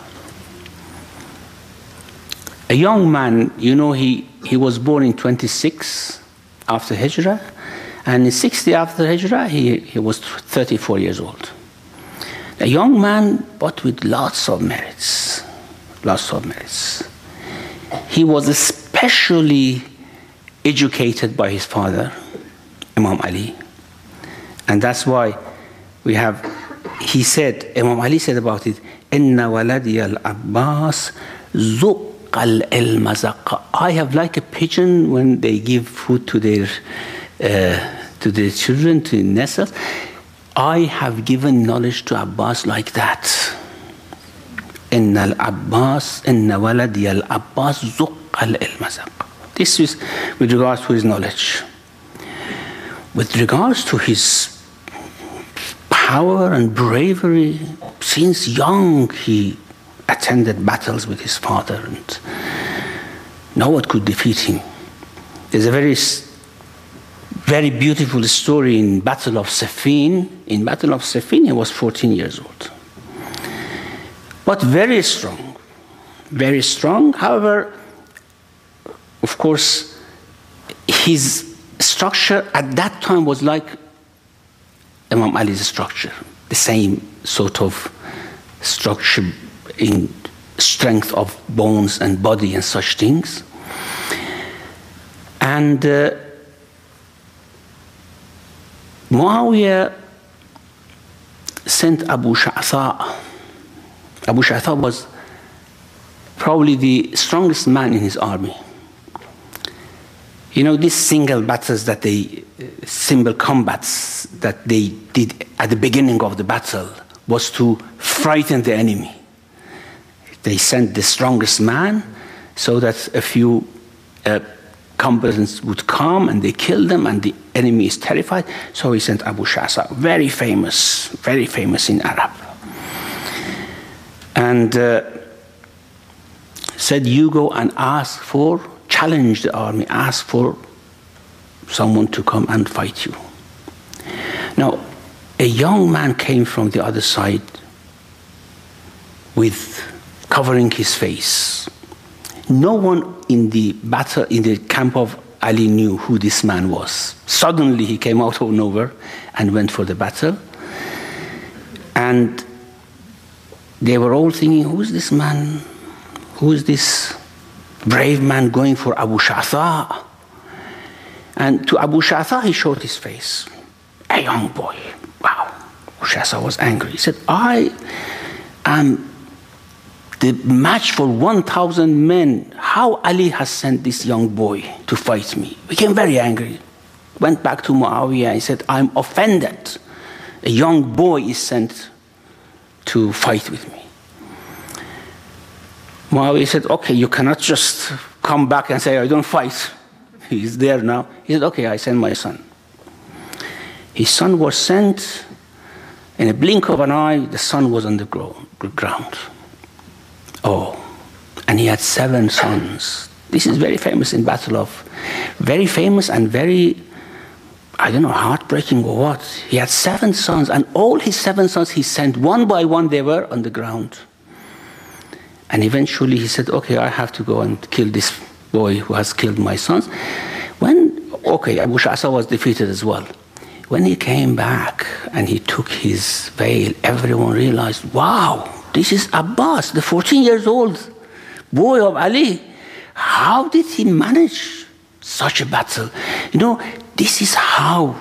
A young man, you know, he was born in 26 after Hijrah, and in 60 after Hijrah, he was 34 years old. A young man, but with lots of merits. Lots of merits. He was especially educated by his father, Imam Ali. And that's why he said, Imam Ali said about it, Inna waladi al-Abbas zuq al-ilma zaqqa. I have like a pigeon when they give food to their children, to nestles. I have given knowledge to Abbas like that. Inna waladi al-Abbas zuq al-ilma zaqqa. This is with regards to his knowledge. With regards to his power and bravery, since young he attended battles with his father, and no one could defeat him. There's a very beautiful story in Battle of Siffin. In Battle of Siffin, he was 14 years old. But very strong. Very strong. However, of course, his structure at that time was like Imam Ali's structure, the same sort of structure in strength of bones and body and such things. And Muawiyah sent Abu Sha'tha. Abu Sha'tha was probably the strongest man in his army. You know, these single combats that they did at the beginning of the battle was to frighten the enemy. They sent the strongest man so that a few combatants would come and they kill them and the enemy is terrified. So he sent Abu Sha'tha, very famous in Arab. And said, you go and challenge the army, ask for someone to come and fight you. Now, a young man came from the other side with covering his face. No one in the camp of Ali knew who this man was. Suddenly he came out of nowhere and went for the battle. And they were all thinking, who's this man? Who is this brave man going for Abu Sha'tha? And to Abu Sha'tha, he showed his face. A young boy. Wow. Abu Sha'tha was angry. He said, I am the match for 1,000 men. How Ali has sent this young boy to fight me? He became very angry. went back to Muawiyah and said, I'm offended. A young boy is sent to fight with me. Muawiyah said, okay, you cannot just come back and say, I don't fight. He's there now. He said, okay, I send my son. His son was sent. In a blink of an eye, the son was on the ground. Oh, and he had 7 sons. This is very famous in Battle of, very famous and very, I don't know, heartbreaking or what. He had 7 sons, and all his 7 sons he sent one by one, they were on the ground. And eventually he said, okay, I have to go and kill this boy who has killed my sons. Okay, Abu Sha'sa was defeated as well. When he came back and he took his veil, everyone realized, wow, this is Abbas, the 14 years old boy of Ali. How did he manage such a battle? You know, this is how,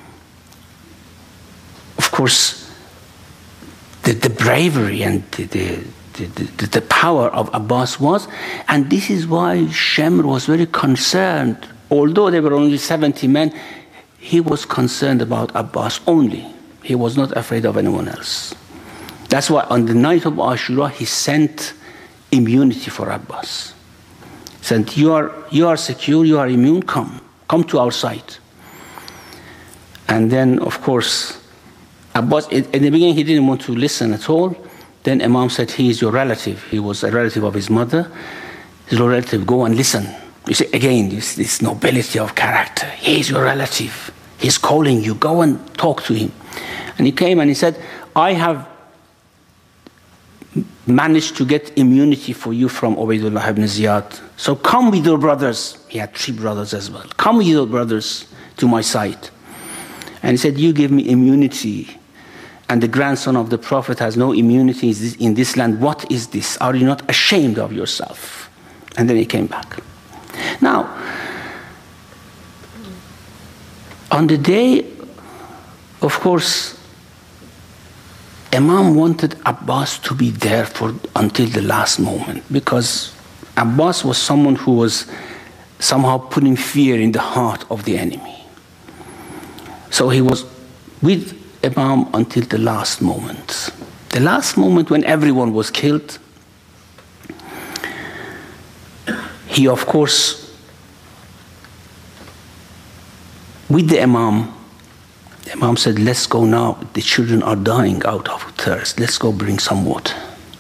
of course, the bravery and the power of Abbas was, and this is why Shemr was very concerned. Although there were only 70 men, he was concerned about Abbas only. He was not afraid of anyone else. That's why on the night of Ashura, he sent immunity for Abbas. He said, you are secure, you are immune, come to our side. And then, of course, Abbas, in the beginning, he didn't want to listen at all. Then Imam said, he is your relative. He was a relative of his mother. His relative, go and listen. You see, again, this nobility of character. He is your relative. He's calling you. Go and talk to him. And he came and he said, I have managed to get immunity for you from Ubaydullah ibn Ziyad. So come with your brothers. He had 3 brothers as well. Come with your brothers to my side. And he said, you give me immunity, and the grandson of the Prophet has no immunity in this land. What is this? Are you not ashamed of yourself? And then he came back. Now, on the day, of course, Imam wanted Abbas to be there until the last moment, because Abbas was someone who was somehow putting fear in the heart of the enemy. So he was with Imam until the last moment. The last moment when everyone was killed, he, of course, with the Imam said, let's go now. The children are dying out of thirst. Let's go bring some water.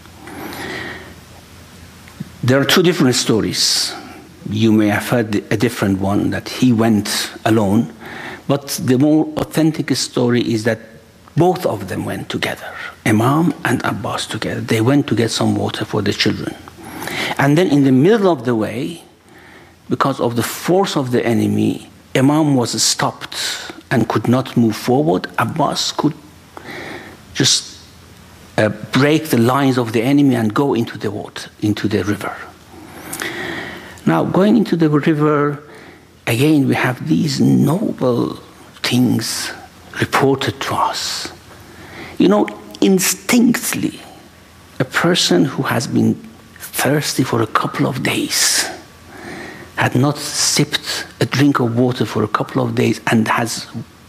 There are 2 different stories. You may have heard a different one, that he went alone. But the more authentic story is that both of them went together, Imam and Abbas together. They went to get some water for the children. And then in the middle of the way, because of the force of the enemy, Imam was stopped and could not move forward. Abbas could just break the lines of the enemy and go into the water, into the river. Now, going into the river, again, we have these noble things reported to us. You know, instinctively, a person who has been thirsty for a couple of days, had not sipped a drink of water for a couple of days, and has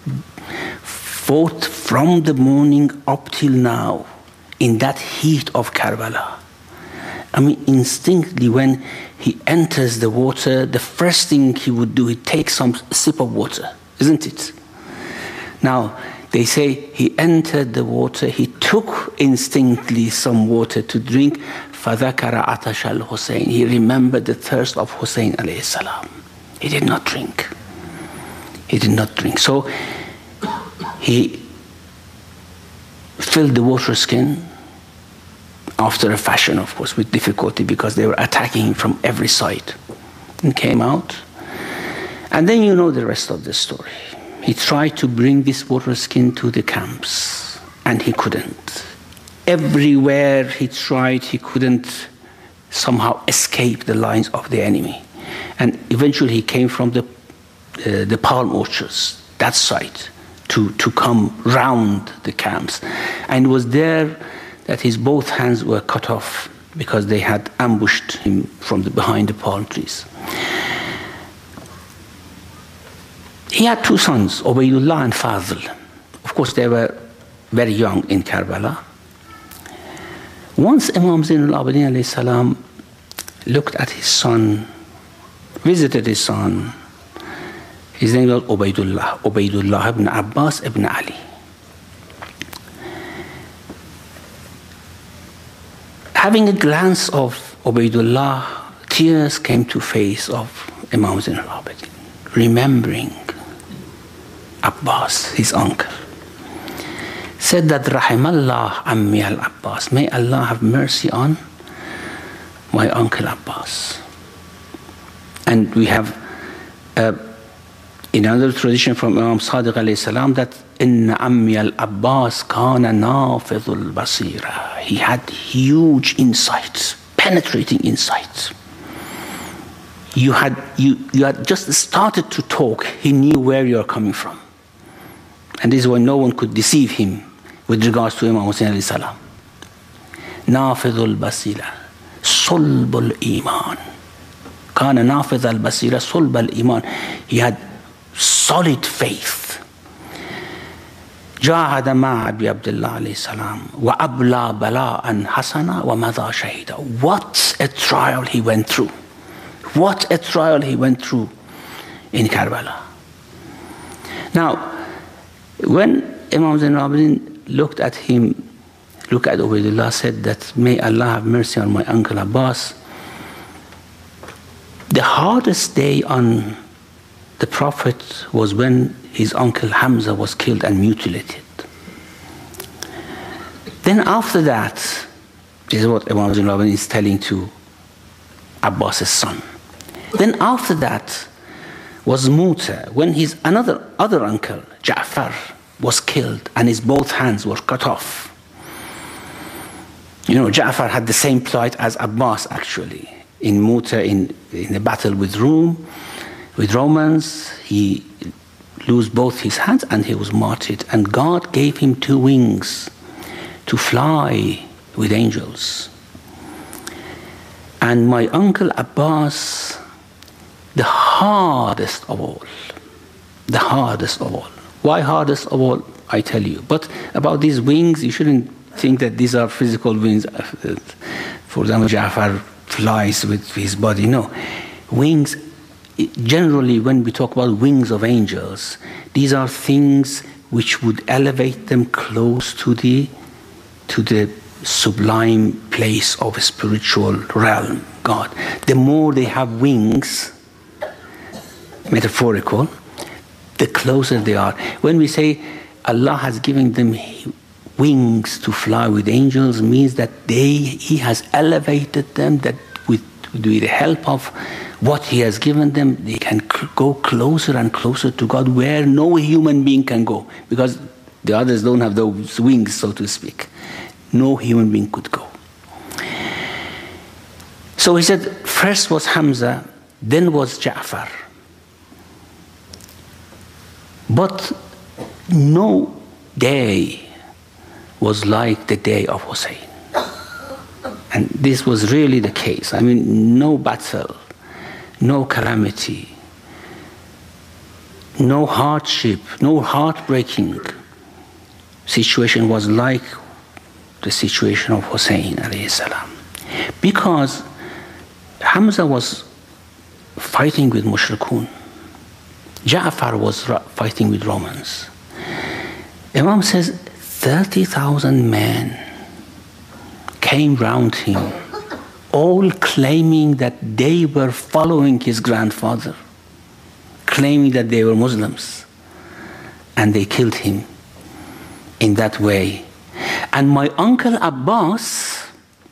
fought from the morning up till now in that heat of Karbala. I mean, instinctively, when he enters the water, the first thing he would do, he'd take some sip of water, isn't it? Now, they say he entered the water, he took instinctively some water to drink. فَذَكَرَ عَطَشَ الْحُسَيْنِ. He remembered the thirst of Hussein alayhi salam. He did not drink. He did not drink. So he filled the water skin, after a fashion, of course, with difficulty, because they were attacking him from every side, and came out. And then you know the rest of the story. He tried to bring this water skin to the camps, and he couldn't. Everywhere he tried, he couldn't somehow escape the lines of the enemy. And eventually he came from the palm orchards, that side, to come round the camps. And it was there that his both hands were cut off, because they had ambushed him from behind the palm trees. He He had two sons, Ubaydullah and Fadl. Of course, they were very young in Karbala. Once Imam Zain al-Abidin alayhi salam looked at his son, visited his son. His name was Ubaydullah ibn Abbas ibn Ali. Having a glance of Ubaydullah, tears came to face of Imam Zain al-Abidin, remembering Abbas, his uncle. Said that Rahimallah Ammi al-Abbas, may Allah have mercy on my uncle Abbas. And we have in another tradition from Imam Sadiq alayhi salam that Inna Ammi al-Abbas kana nafidul basira. He had huge insights, penetrating insights. You had just started to talk, he knew where you're coming from. And this is why no one could deceive him with regards to Imam Hussein alayhi salam. Nafidul basira, sulbul iman. Kana nafid al-basira, sulb al-iman. He had solid faith. جاهد مع أبي عبد الله عليه السلام وأبلى بلاء حسنا ومضى شهيدا. What a trial he went through. What a trial he went through in Karbala. Now, when Imam Zain al-Abidin looked at him, looked at Ubaydullah, said that may Allah have mercy on my uncle Abbas. The hardest day on the Prophet was when his uncle Hamza was killed and mutilated. Then after that, this is what Imam Zain al-Abidin is telling to Abbas's son. Then after that was Muta, when his other uncle, Ja'far, was killed and his both hands were cut off. You know, Ja'far had the same plight as Abbas actually. In Muta, in the battle with Romans, he lost both his hands and he was martyred. And God gave him two wings to fly with angels. And my uncle Abbas, the hardest of all. The hardest of all. Why hardest of all? I tell you. But about these wings, you shouldn't think that these are physical wings. For example, Ja'far flies with his body. No. Wings, generally when we talk about wings of angels, these are things which would elevate them close to the sublime place of a spiritual realm, God. The more they have wings, metaphorical, the closer they are. When we say Allah has given them wings to fly with angels, means that He has elevated them, that with the help of what He has given them, they can go closer and closer to God where no human being can go, because the others don't have those wings, so to speak. No human being could go. So he said, first was Hamza, then was Ja'far. But no day was like the day of Hussein. And this was really the case. I mean, no battle, no calamity, no hardship, no heartbreaking situation was like the situation of Hussein alayhi salam. Because Hamza was fighting with Mushrikun. Ja'far was fighting with Romans. Imam says 30,000 men came round him, all claiming that they were following his grandfather, claiming that they were Muslims. And they killed him in that way. And my uncle Abbas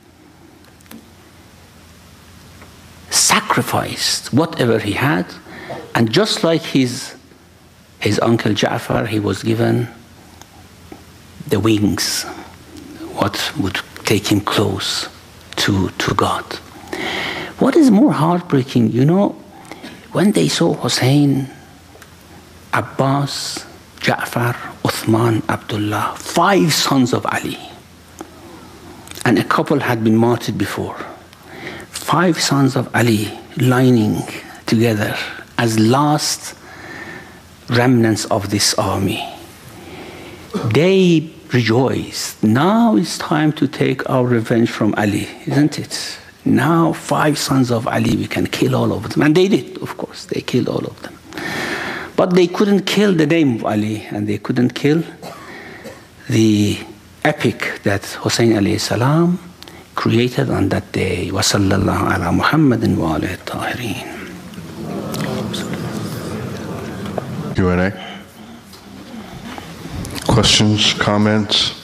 sacrificed whatever he had, and just like his uncle Ja'far, he was given the wings, what would take him close to God. What is more heartbreaking, you know, when they saw Hussein, Abbas, Ja'far, Uthman, Abdullah, 5 sons of Ali, and a couple had been martyred before. 5 sons of Ali lining together as last remnants of this army. They rejoiced. Now it's time to take our revenge from Ali, isn't it? Now 5 sons of Ali, we can kill all of them. And they did, of course. They killed all of them. But they couldn't kill the name of Ali, and they couldn't kill the epic that Hussein alayhi salam created on that day. Wa sallallahu ala Muhammadin wa alihi at-tahirin. Q&A. Questions, comments?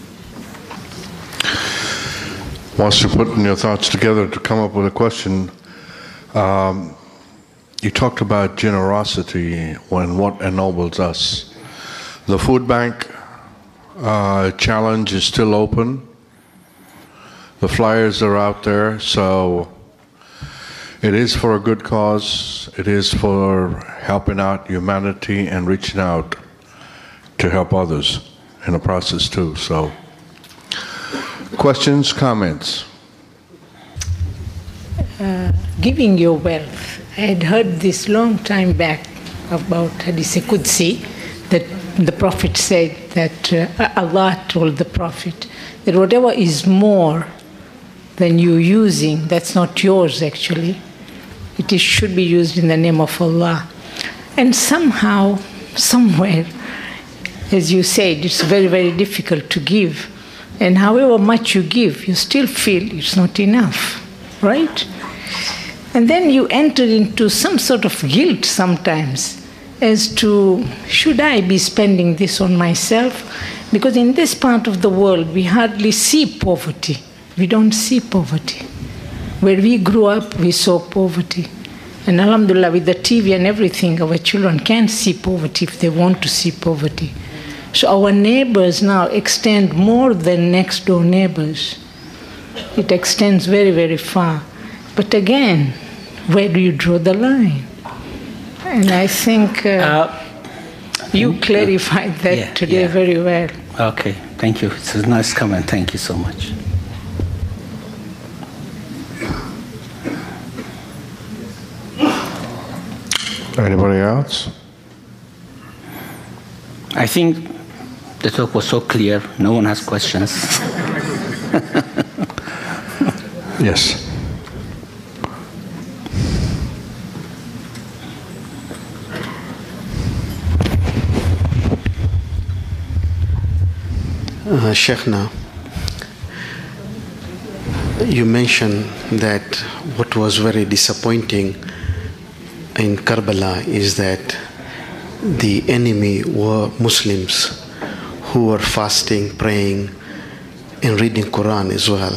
Once you're putting your thoughts together to come up with a question, you talked about generosity when what ennobles us. The food bank challenge is still open. The flyers are out there, so it is for a good cause. It is for helping out humanity and reaching out to help others in the process too. So, questions, comments? Giving your wealth. I had heard this long time back about Hadith Qudsi, that the Prophet said that Allah told the Prophet that whatever is more than you using, that's not yours actually. It should be used in the name of Allah. And somehow, somewhere, as you said, it's very, very difficult to give. And however much you give, you still feel it's not enough, right? And then you enter into some sort of guilt sometimes as to, should I be spending this on myself? Because in this part of the world, we hardly see poverty. We don't see poverty. Where we grew up, we saw poverty. And alhamdulillah, with the TV and everything, our children can see poverty if they want to see poverty. So our neighbors now extend more than next door neighbors. It extends very, very far. But again, where do you draw the line? And I think you clarified that today very well. Okay, thank you. It's a nice comment. Thank you so much. Anybody else? I think the talk was so clear. No one has questions. Yes. Sheikhna, you mentioned that what was very disappointing in Karbala is that the enemy were Muslims who were fasting, praying, and reading Quran as well.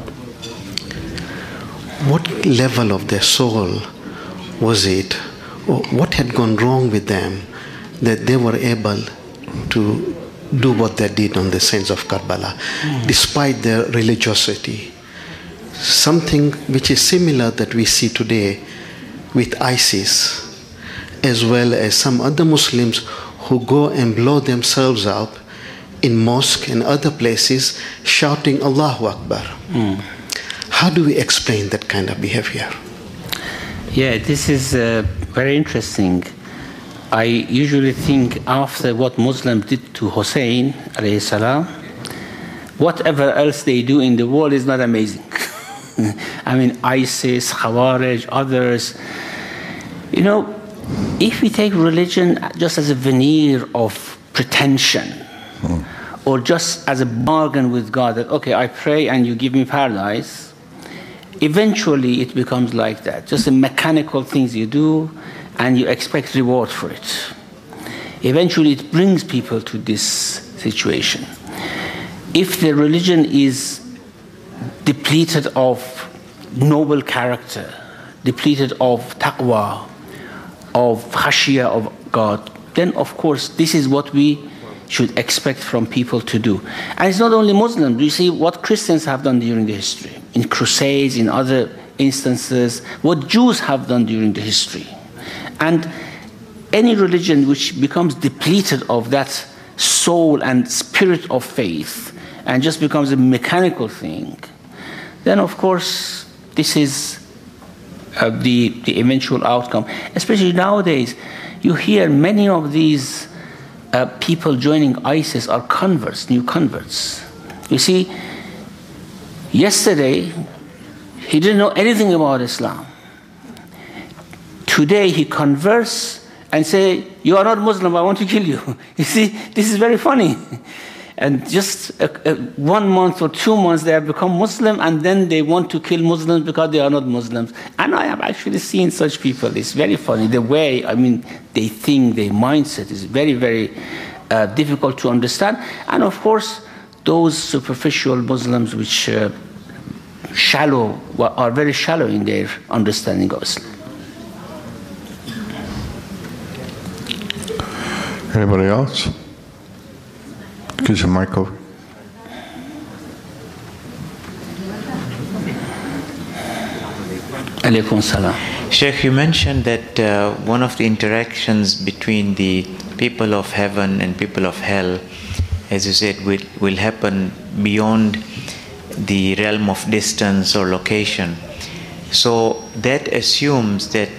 What level of their soul was it, or what had gone wrong with them that they were able to do what they did on the sands of Karbala, despite their religiosity? Something which is similar that we see today with ISIS, as well as some other Muslims who go and blow themselves up in mosque and other places, shouting Allahu Akbar. How do we explain that kind of behavior? Yeah, this is very interesting. I usually think after what Muslims did to Hussein alayhi salam, whatever else they do in the world is not amazing. I mean, ISIS, Khawarij, others. You know, if we take religion just as a veneer of pretension, or just as a bargain with God, that, okay, I pray and you give me paradise, eventually it becomes like that. Just the mechanical things you do, and you expect reward for it. Eventually it brings people to this situation. If the religion is depleted of noble character, depleted of taqwa, of khashiyah of God, then of course this is what we should expect from people to do. And it's not only Muslims. You see what Christians have done during the history, in crusades, in other instances, what Jews have done during the history. And any religion which becomes depleted of that soul and spirit of faith and just becomes a mechanical thing, then of course this is the eventual outcome. Especially nowadays, you hear many of these people joining ISIS are converts, new converts. You see, yesterday, he didn't know anything about Islam. Today, he converts and say, "You are not Muslim, I want to kill you." You see, this is very funny. And just 1 month or 2 months, they have become Muslim, and then they want to kill Muslims because they are not Muslims. And I have actually seen such people. It's very funny. The way, they think, their mindset is very, very difficult to understand. And of course, those superficial Muslims which are very shallow in their understanding of Islam. Anybody else? Give your mic over. Alaykum salam. Sheikh, you mentioned that one of the interactions between the people of heaven and people of hell, as you said, will happen beyond the realm of distance or location. So that assumes that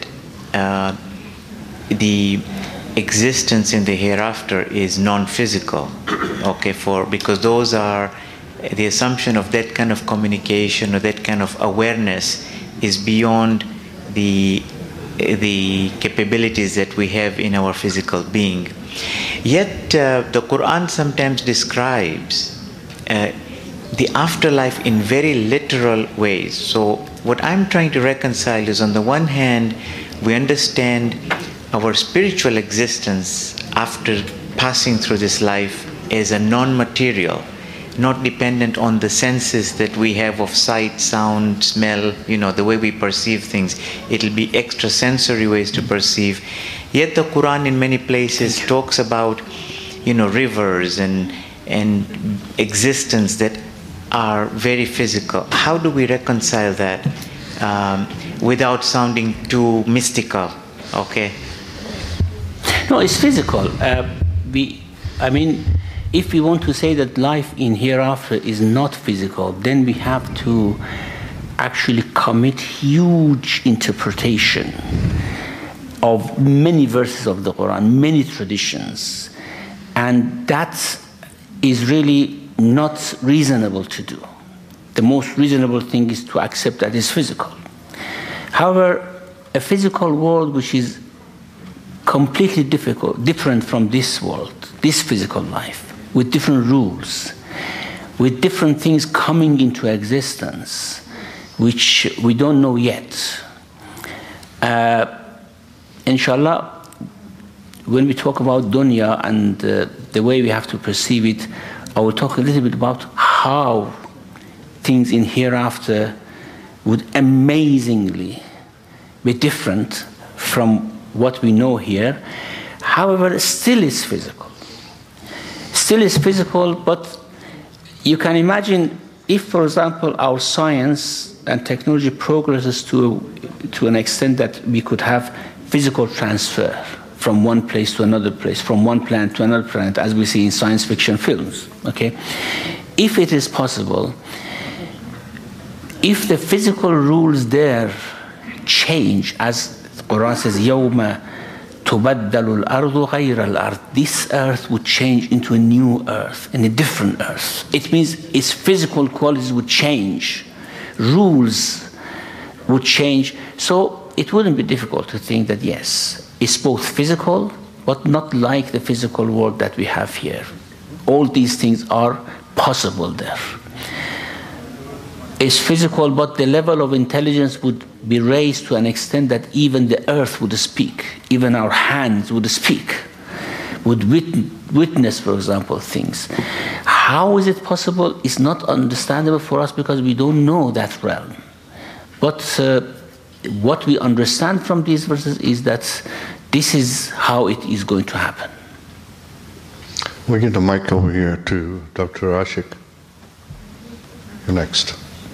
the existence in the hereafter is non-physical, okay, because those are the assumption of that kind of communication or that kind of awareness is beyond the capabilities that we have in our physical being. Yet the Quran sometimes describes the afterlife in very literal ways. So what I'm trying to reconcile is, on the one hand, we understand our spiritual existence after passing through this life as a non-material, not dependent on the senses that we have of sight, sound, smell, the way we perceive things. It'll be extrasensory ways to perceive. Yet the Quran in many places talks about, rivers and existence that are very physical. How do we reconcile that without sounding too mystical? Okay. No, it's physical. If we want to say that life in hereafter is not physical, then we have to actually commit huge interpretation of many verses of the Quran, many traditions. And that is really not reasonable to do. The most reasonable thing is to accept that it's physical. However, a physical world which is completely different from this world, this physical life, with different rules, with different things coming into existence, which we don't know yet. Inshallah, when we talk about dunya and the way we have to perceive it, I will talk a little bit about how things in hereafter would amazingly be different from what we know here. However, still is physical. Still is physical, but you can imagine if, for example, our science and technology progresses to an extent that we could have physical transfer from one place to another place, from one planet to another planet, as we see in science fiction films, okay? If it is possible, if the physical rules there change, as the Quran says, يَوْمَ تُبَدَّلُ الْأَرْضُ غَيْرَ الْأَرْضِ, this earth would change into a new earth, and a different earth. It means its physical qualities would change, rules would change. So it wouldn't be difficult to think that, yes, it's both physical, but not like the physical world that we have here. All these things are possible there. It's physical, but the level of intelligence would be raised to an extent that even the earth would speak, even our hands would speak, would witness, for example, things. How is it possible? It's not understandable for us because we don't know that realm. But what we understand from these verses is that this is how it is going to happen. We get the mic over here to Dr. Ashik. You're next.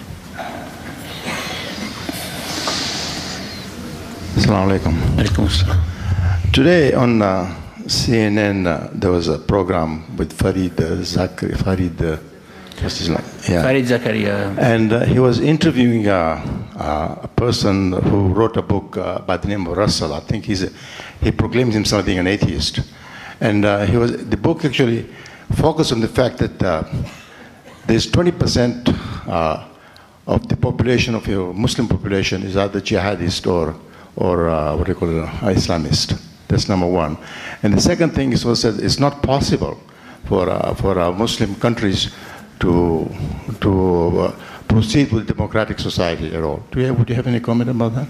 Assalamu alaikum. Today on CNN there was a program with Farid Farid Zakaria. And he was interviewing a person who wrote a book by the name of Russell. I think he proclaims himself being an atheist. And the book actually focused on the fact that there's 20% of the population, of your Muslim population, is either jihadist or what do you call it, Islamist. That's number one. And the second thing is also that it's not possible for Muslim countries to proceed with democratic society at all. Would you have any comment about that?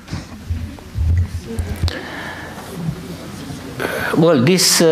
Well, this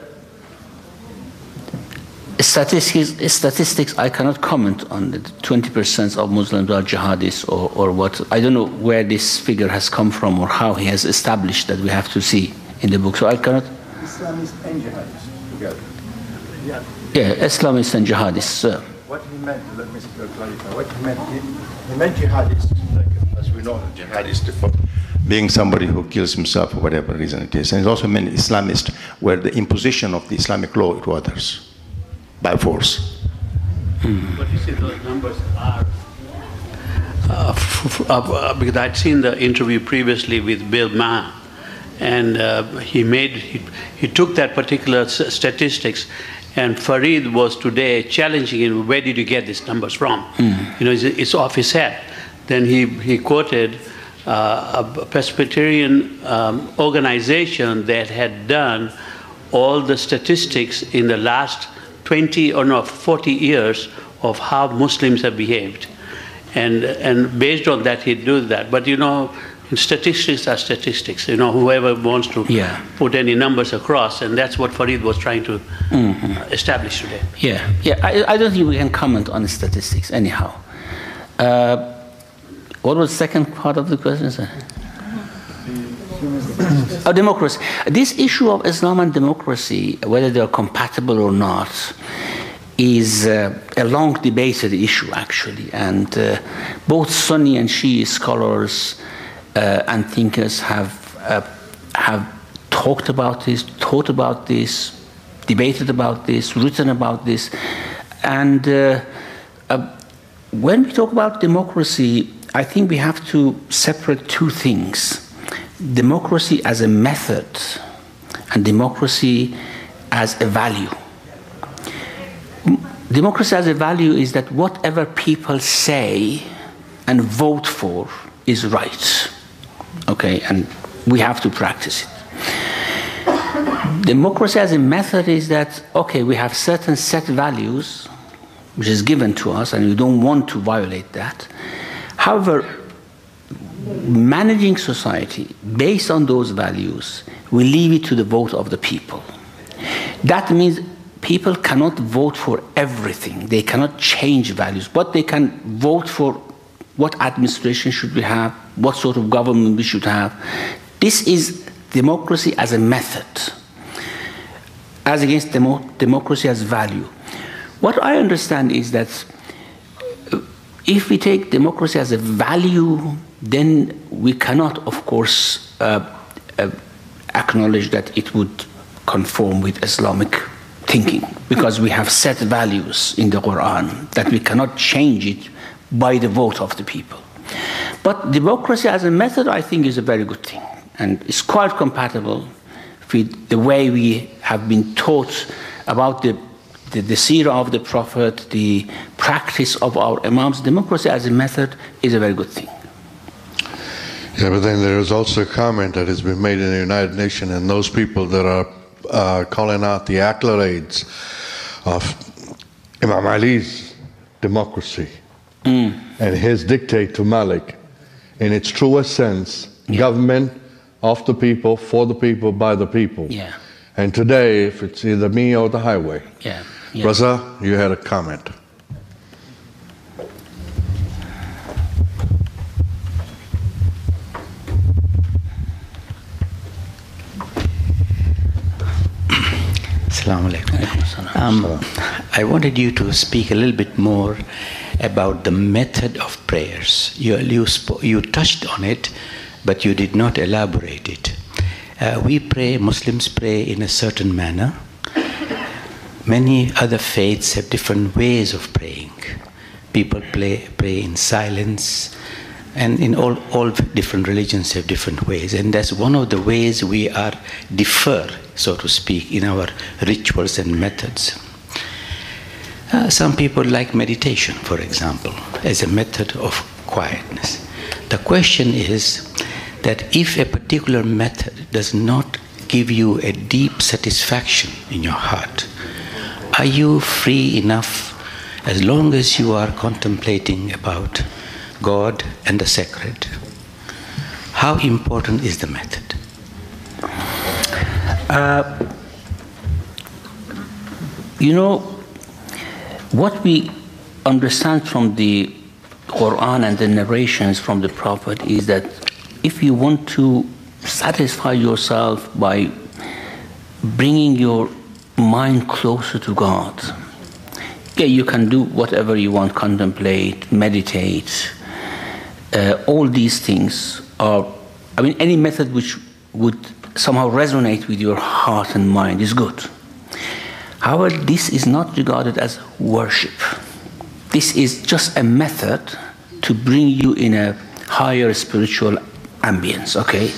statistics, I cannot comment on. The 20% of Muslims are jihadists or what. I don't know where this figure has come from or how he has established that. We have to see in the book. So I cannot. Islamists and jihadists together. Yeah, Islamists and jihadists. What he meant, let me clarify. What he meant jihadists, like, as we know, Jihadist being somebody who kills himself for whatever reason it is. And it also meant Islamist, where the imposition of the Islamic law to others by force. But you see, those numbers are because I'd seen the interview previously with Bill Maher, and he took that particular statistics, and Farid was today challenging him, where did you get these numbers from? You know, it's off his head. Then he quoted a Presbyterian organization that had done all the statistics in the last 40 years of how Muslims have behaved. And based on that, he'd do that. But, you know, statistics are statistics. You know, whoever wants to put any numbers across, and that's what Farid was trying to establish today. I don't think we can comment on the statistics anyhow. What was the second part of the question, sir? Oh, democracy. This issue of Islam and democracy, whether they are compatible or not, is a long debated issue, actually. And both Sunni and Shia scholars and thinkers have talked about this, thought about this, debated about this, written about this. And when we talk about democracy, I think we have to separate two things. Democracy as a method and democracy as a value. Democracy as a value is that whatever people say and vote for is right. Okay, and we have to practice it. Democracy as a method is that, okay, we have certain set values which is given to us and we don't want to violate that. However, managing society based on those values, we leave it to the vote of the people. That means people cannot vote for everything. They cannot change values, but they can vote for what administration should we have, what sort of government we should have. This is democracy as a method, as against democracy as value. What I understand is that if we take democracy as a value, then we cannot, of course, acknowledge that it would conform with Islamic thinking, because we have set values in the Quran that we cannot change it by the vote of the people. But democracy as a method, I think, is a very good thing, and it's quite compatible with the way we have been taught about the seerah of the Prophet, the practice of our Imams. Democracy as a method is a very good thing. Yeah, but then there is also a comment that has been made in the United Nations, and those people that are calling out the accolades of Imam Ali's democracy and his dictate to Malik, in its truest sense, government of the people, for the people, by the people. Yeah. And today, if it's either me or the highway. Yeah. Raza, you had a comment. Assalamu alaikum. I wanted you to speak a little bit more about the method of prayers. You touched on it, but you did not elaborate it. We pray, Muslims pray in a certain manner. many other faiths have different ways of praying. People pray in silence, and in all different religions have different ways. And that's one of the ways we differ, so to speak, in our rituals and methods. Some people like meditation, for example, as a method of quietness. The question is that if a particular method does not give you a deep satisfaction in your heart, are you free enough, as long as you are contemplating about God and the sacred? How important is the method? What we understand from the Quran and the narrations from the Prophet is that if you want to satisfy yourself by bringing your mind closer to God, you can do whatever you want, contemplate, meditate. All these things are, any method which would somehow resonate with your heart and mind is good. However, this is not regarded as worship. This is just a method to bring you in a higher spiritual ambience, okay?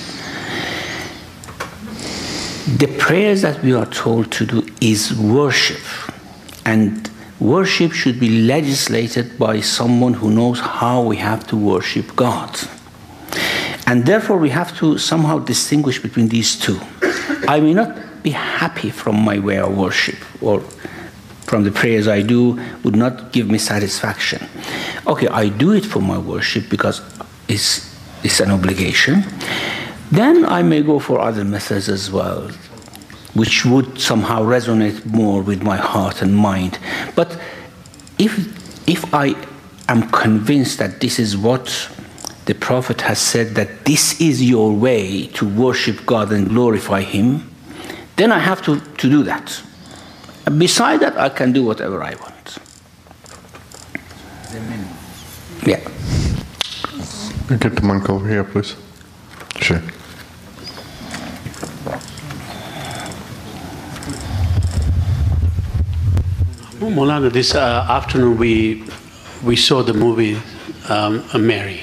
The prayers that we are told to do is worship. And worship should be legislated by someone who knows how we have to worship God. And therefore, we have to somehow distinguish between these two. I may not be happy from my way of worship, or from the prayers I do would not give me satisfaction. Okay, I do it for my worship because it's an obligation. Then I may go for other methods as well, which would somehow resonate more with my heart and mind. But if I am convinced that this is what the Prophet has said, that this is your way to worship God and glorify Him, then I have to do that. Beside that, I can do whatever I want. Yeah. Get the mic over here, please. Sure. Maulana, this afternoon we saw the movie Mary.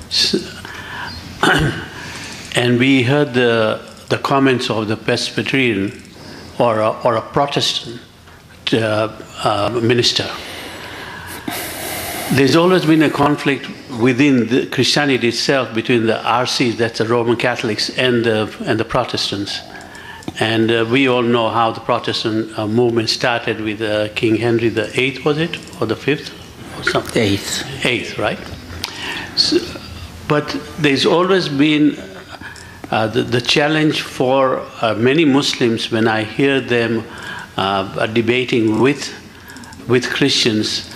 And we heard the comments of the Presbyterian or a Protestant minister. There's always been a conflict within the Christianity itself between the RCs, that's the Roman Catholics, and the Protestants. And we all know how the Protestant movement started with King Henry VIII, was it? Or the 5th? Or something? 8th, right? So, but there's always been the challenge for many Muslims when I hear them debating with Christians.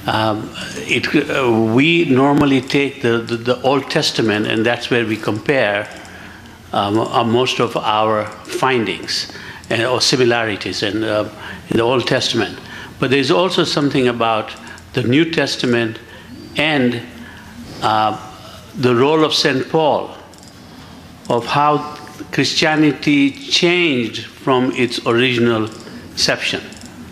We normally take the Old Testament, and that's where we compare most of our findings or similarities in the Old Testament. But there's also something about the New Testament and the role of St. Paul, of how Christianity changed from its original inception.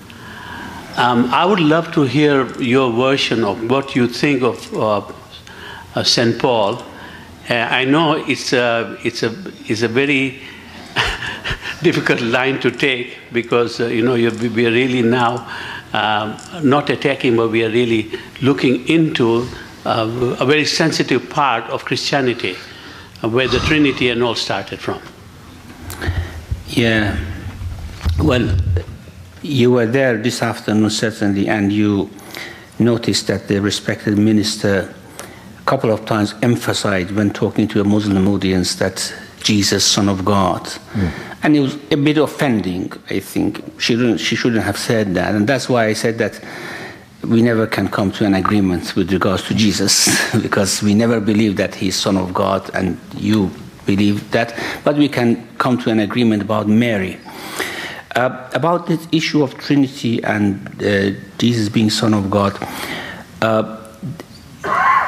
I would love to hear your version of what you think of St. Paul. I know it's a very difficult line to take, because we are really now not attacking, but we are really looking into a very sensitive part of Christianity, where the Trinity and all started from. Yeah. Well, you were there this afternoon, certainly, and you noticed that the respected minister a couple of times emphasized when talking to a Muslim audience that Jesus, Son of God. Mm. And it was a bit offending, I think. She shouldn't have said that. And that's why I said that we never can come to an agreement with regards to Jesus, because we never believe that he's Son of God, and you believe that. But we can come to an agreement about Mary. About the issue of Trinity and Jesus being Son of God,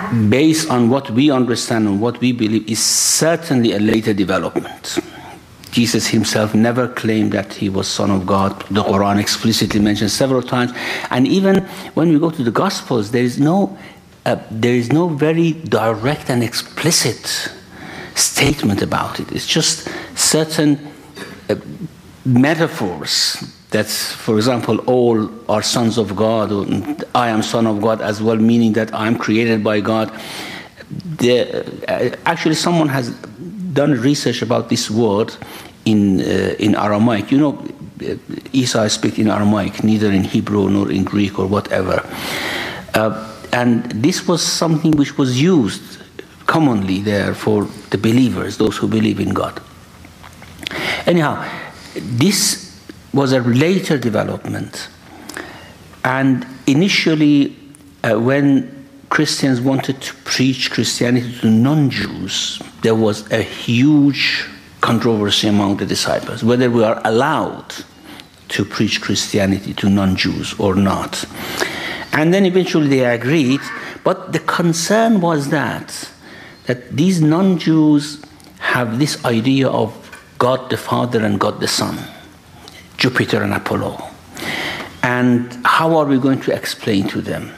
based on what we understand and what we believe, is certainly a later development. Jesus himself never claimed that he was Son of God. The Quran explicitly mentions several times. And even when we go to the Gospels, there is no very direct and explicit statement about it. It's just certain metaphors that, for example, all are sons of God, or I am Son of God as well, meaning that I am created by God. Actually, someone has done research about this word in Aramaic. You know, Isa speaks in Aramaic, neither in Hebrew nor in Greek or whatever. And this was something which was used commonly there for the believers, those who believe in God. Anyhow, this was a later development. And initially, when Christians wanted to preach Christianity to non-Jews, there was a huge controversy among the disciples, whether we are allowed to preach Christianity to non-Jews or not. And then eventually they agreed, but the concern was that these non-Jews have this idea of God the Father and God the Son, Jupiter and Apollo. And how are we going to explain to them?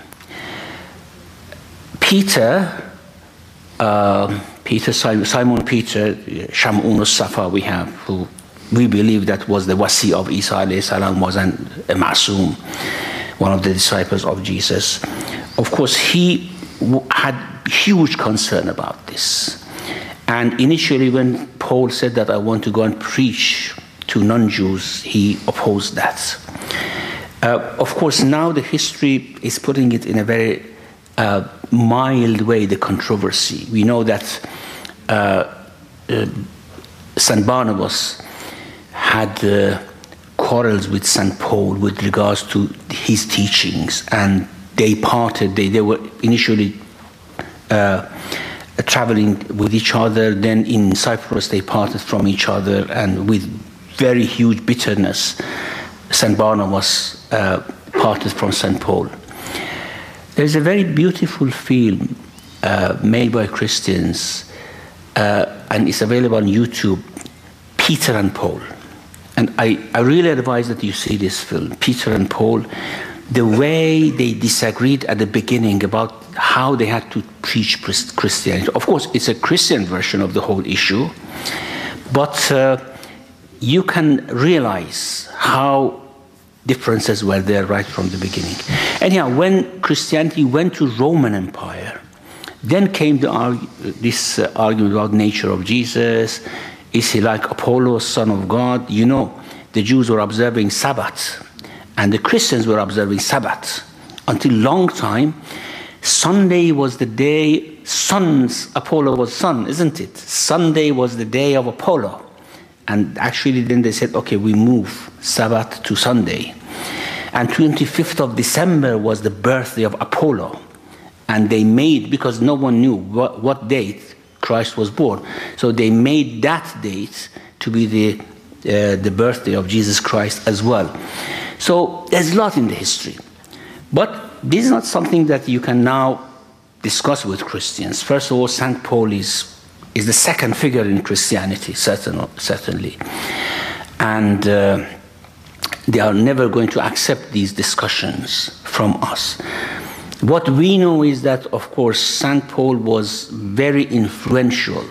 Simon Peter, Shamun al-Safa we have, who we believe that was the wasi of Isa alayhi salam, was a Ma'soom, one of the disciples of Jesus. Of course, he had huge concern about this. And initially when Paul said that I want to go and preach to non-Jews, he opposed that. Of course, now the history is putting it in a very mild way, the controversy. We know that St. Barnabas had quarrels with St. Paul with regards to his teachings, and they parted. They were initially traveling with each other. Then in Cyprus they parted from each other, and with very huge bitterness St. Barnabas parted from St. Paul. There's a very beautiful film made by Christians, and it's available on YouTube, Peter and Paul. And I really advise that you see this film, Peter and Paul. The way they disagreed at the beginning about how they had to preach Christianity. Of course, it's a Christian version of the whole issue, but you can realize how differences were there right from the beginning. Anyhow, when Christianity went to Roman Empire, then came this argument about nature of Jesus. Is he like Apollo, son of God? You know, the Jews were observing Sabbath, and the Christians were observing Sabbath. Until long time, Sunday was the day, Apollo was sun, isn't it? Sunday was the day of Apollo. And actually then they said, okay, we move Sabbath to Sunday. And 25th of December was the birthday of Apollo. And they made, because no one knew what date Christ was born, so they made that date to be the birthday of Jesus Christ as well. So there's a lot in the history. But this is not something that you can now discuss with Christians. First of all, St. Paul is the second figure in Christianity, certainly. And they are never going to accept these discussions from us. What we know is that, of course, St. Paul was very influential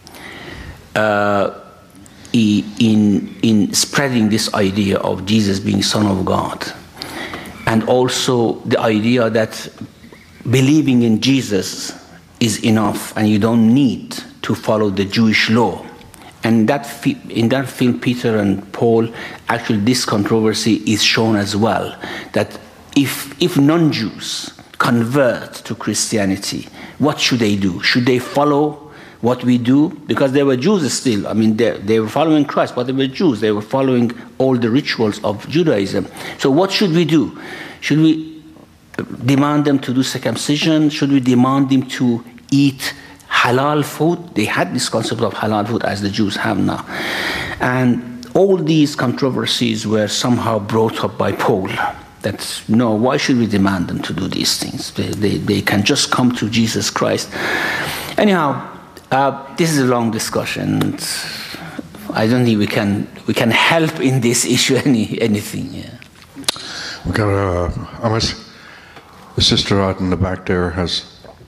in spreading this idea of Jesus being Son of God. And also the idea that believing in Jesus is enough and you don't need to follow the Jewish law. And in that film, Peter and Paul, actually this controversy is shown as well, that if non-Jews convert to Christianity, what should they do? Should they follow what we do? Because they were Jews still. I mean, they were following Christ, but they were Jews. They were following all the rituals of Judaism. So what should we do? Should we demand them to do circumcision? Should we demand them to eat halal food? They had this concept of halal food as the Jews have now. And all these controversies were somehow brought up by Paul. That, no, why should we demand them to do these things? They can just come to Jesus Christ. Anyhow, this is a long discussion. I don't think we can help in this issue anything. Yeah. We got the sister out in the back there has.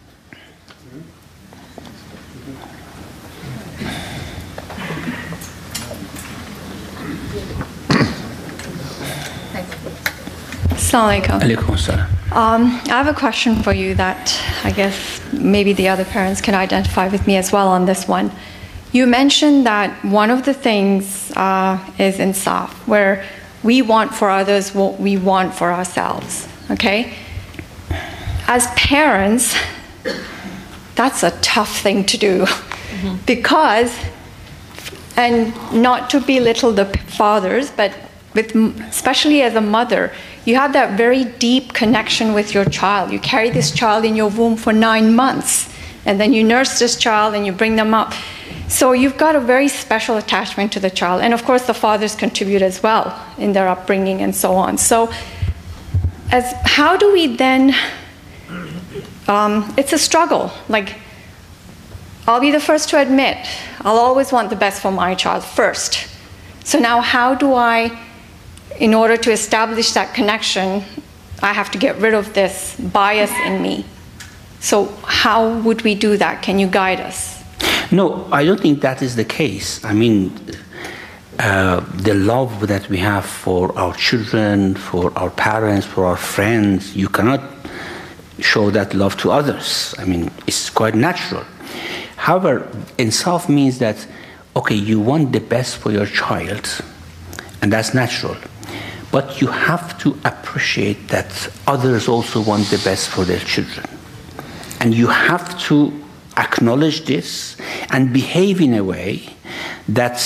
Assalamu alaikum. Alaikum assalam. I have a question for you that I guess maybe the other parents can identify with me as well on this one. You mentioned that one of the things is insaf, where we want for others what we want for ourselves, okay? As parents, that's a tough thing to do because, and not to belittle the fathers, but especially as a mother, you have that very deep connection with your child. You carry this child in your womb for 9 months, and then you nurse this child and you bring them up. So you've got a very special attachment to the child. And of course, the fathers contribute as well in their upbringing and so on. So how do we then, it's a struggle. Like, I'll be the first to admit, I'll always want the best for my child first. So now how do I, in order to establish that connection, I have to get rid of this bias in me. So how would we do that? Can you guide us? No, I don't think that is the case. I mean, the love that we have for our children, for our parents, for our friends, you cannot show that love to others. I mean, it's quite natural. However, insaf means that, okay, you want the best for your child, and that's natural. But you have to appreciate that others also want the best for their children. And you have to acknowledge this and behave in a way that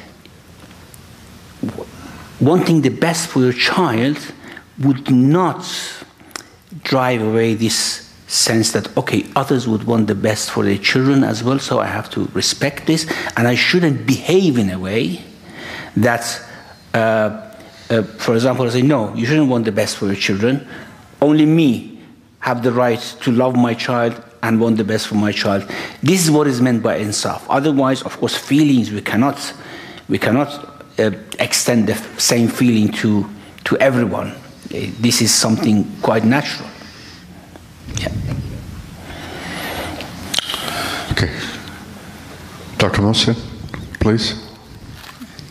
wanting the best for your child would not drive away this sense that, okay, others would want the best for their children as well, so I have to respect this, and I shouldn't behave in a way that, for example, I say, no, you shouldn't want the best for your children, only me have the right to love my child and want the best for my child. This is what is meant by insaf. Otherwise, of course, feelings, we cannot extend the same feeling to everyone. This is something quite natural. Yeah. Okay. Dr. Mohsin, please.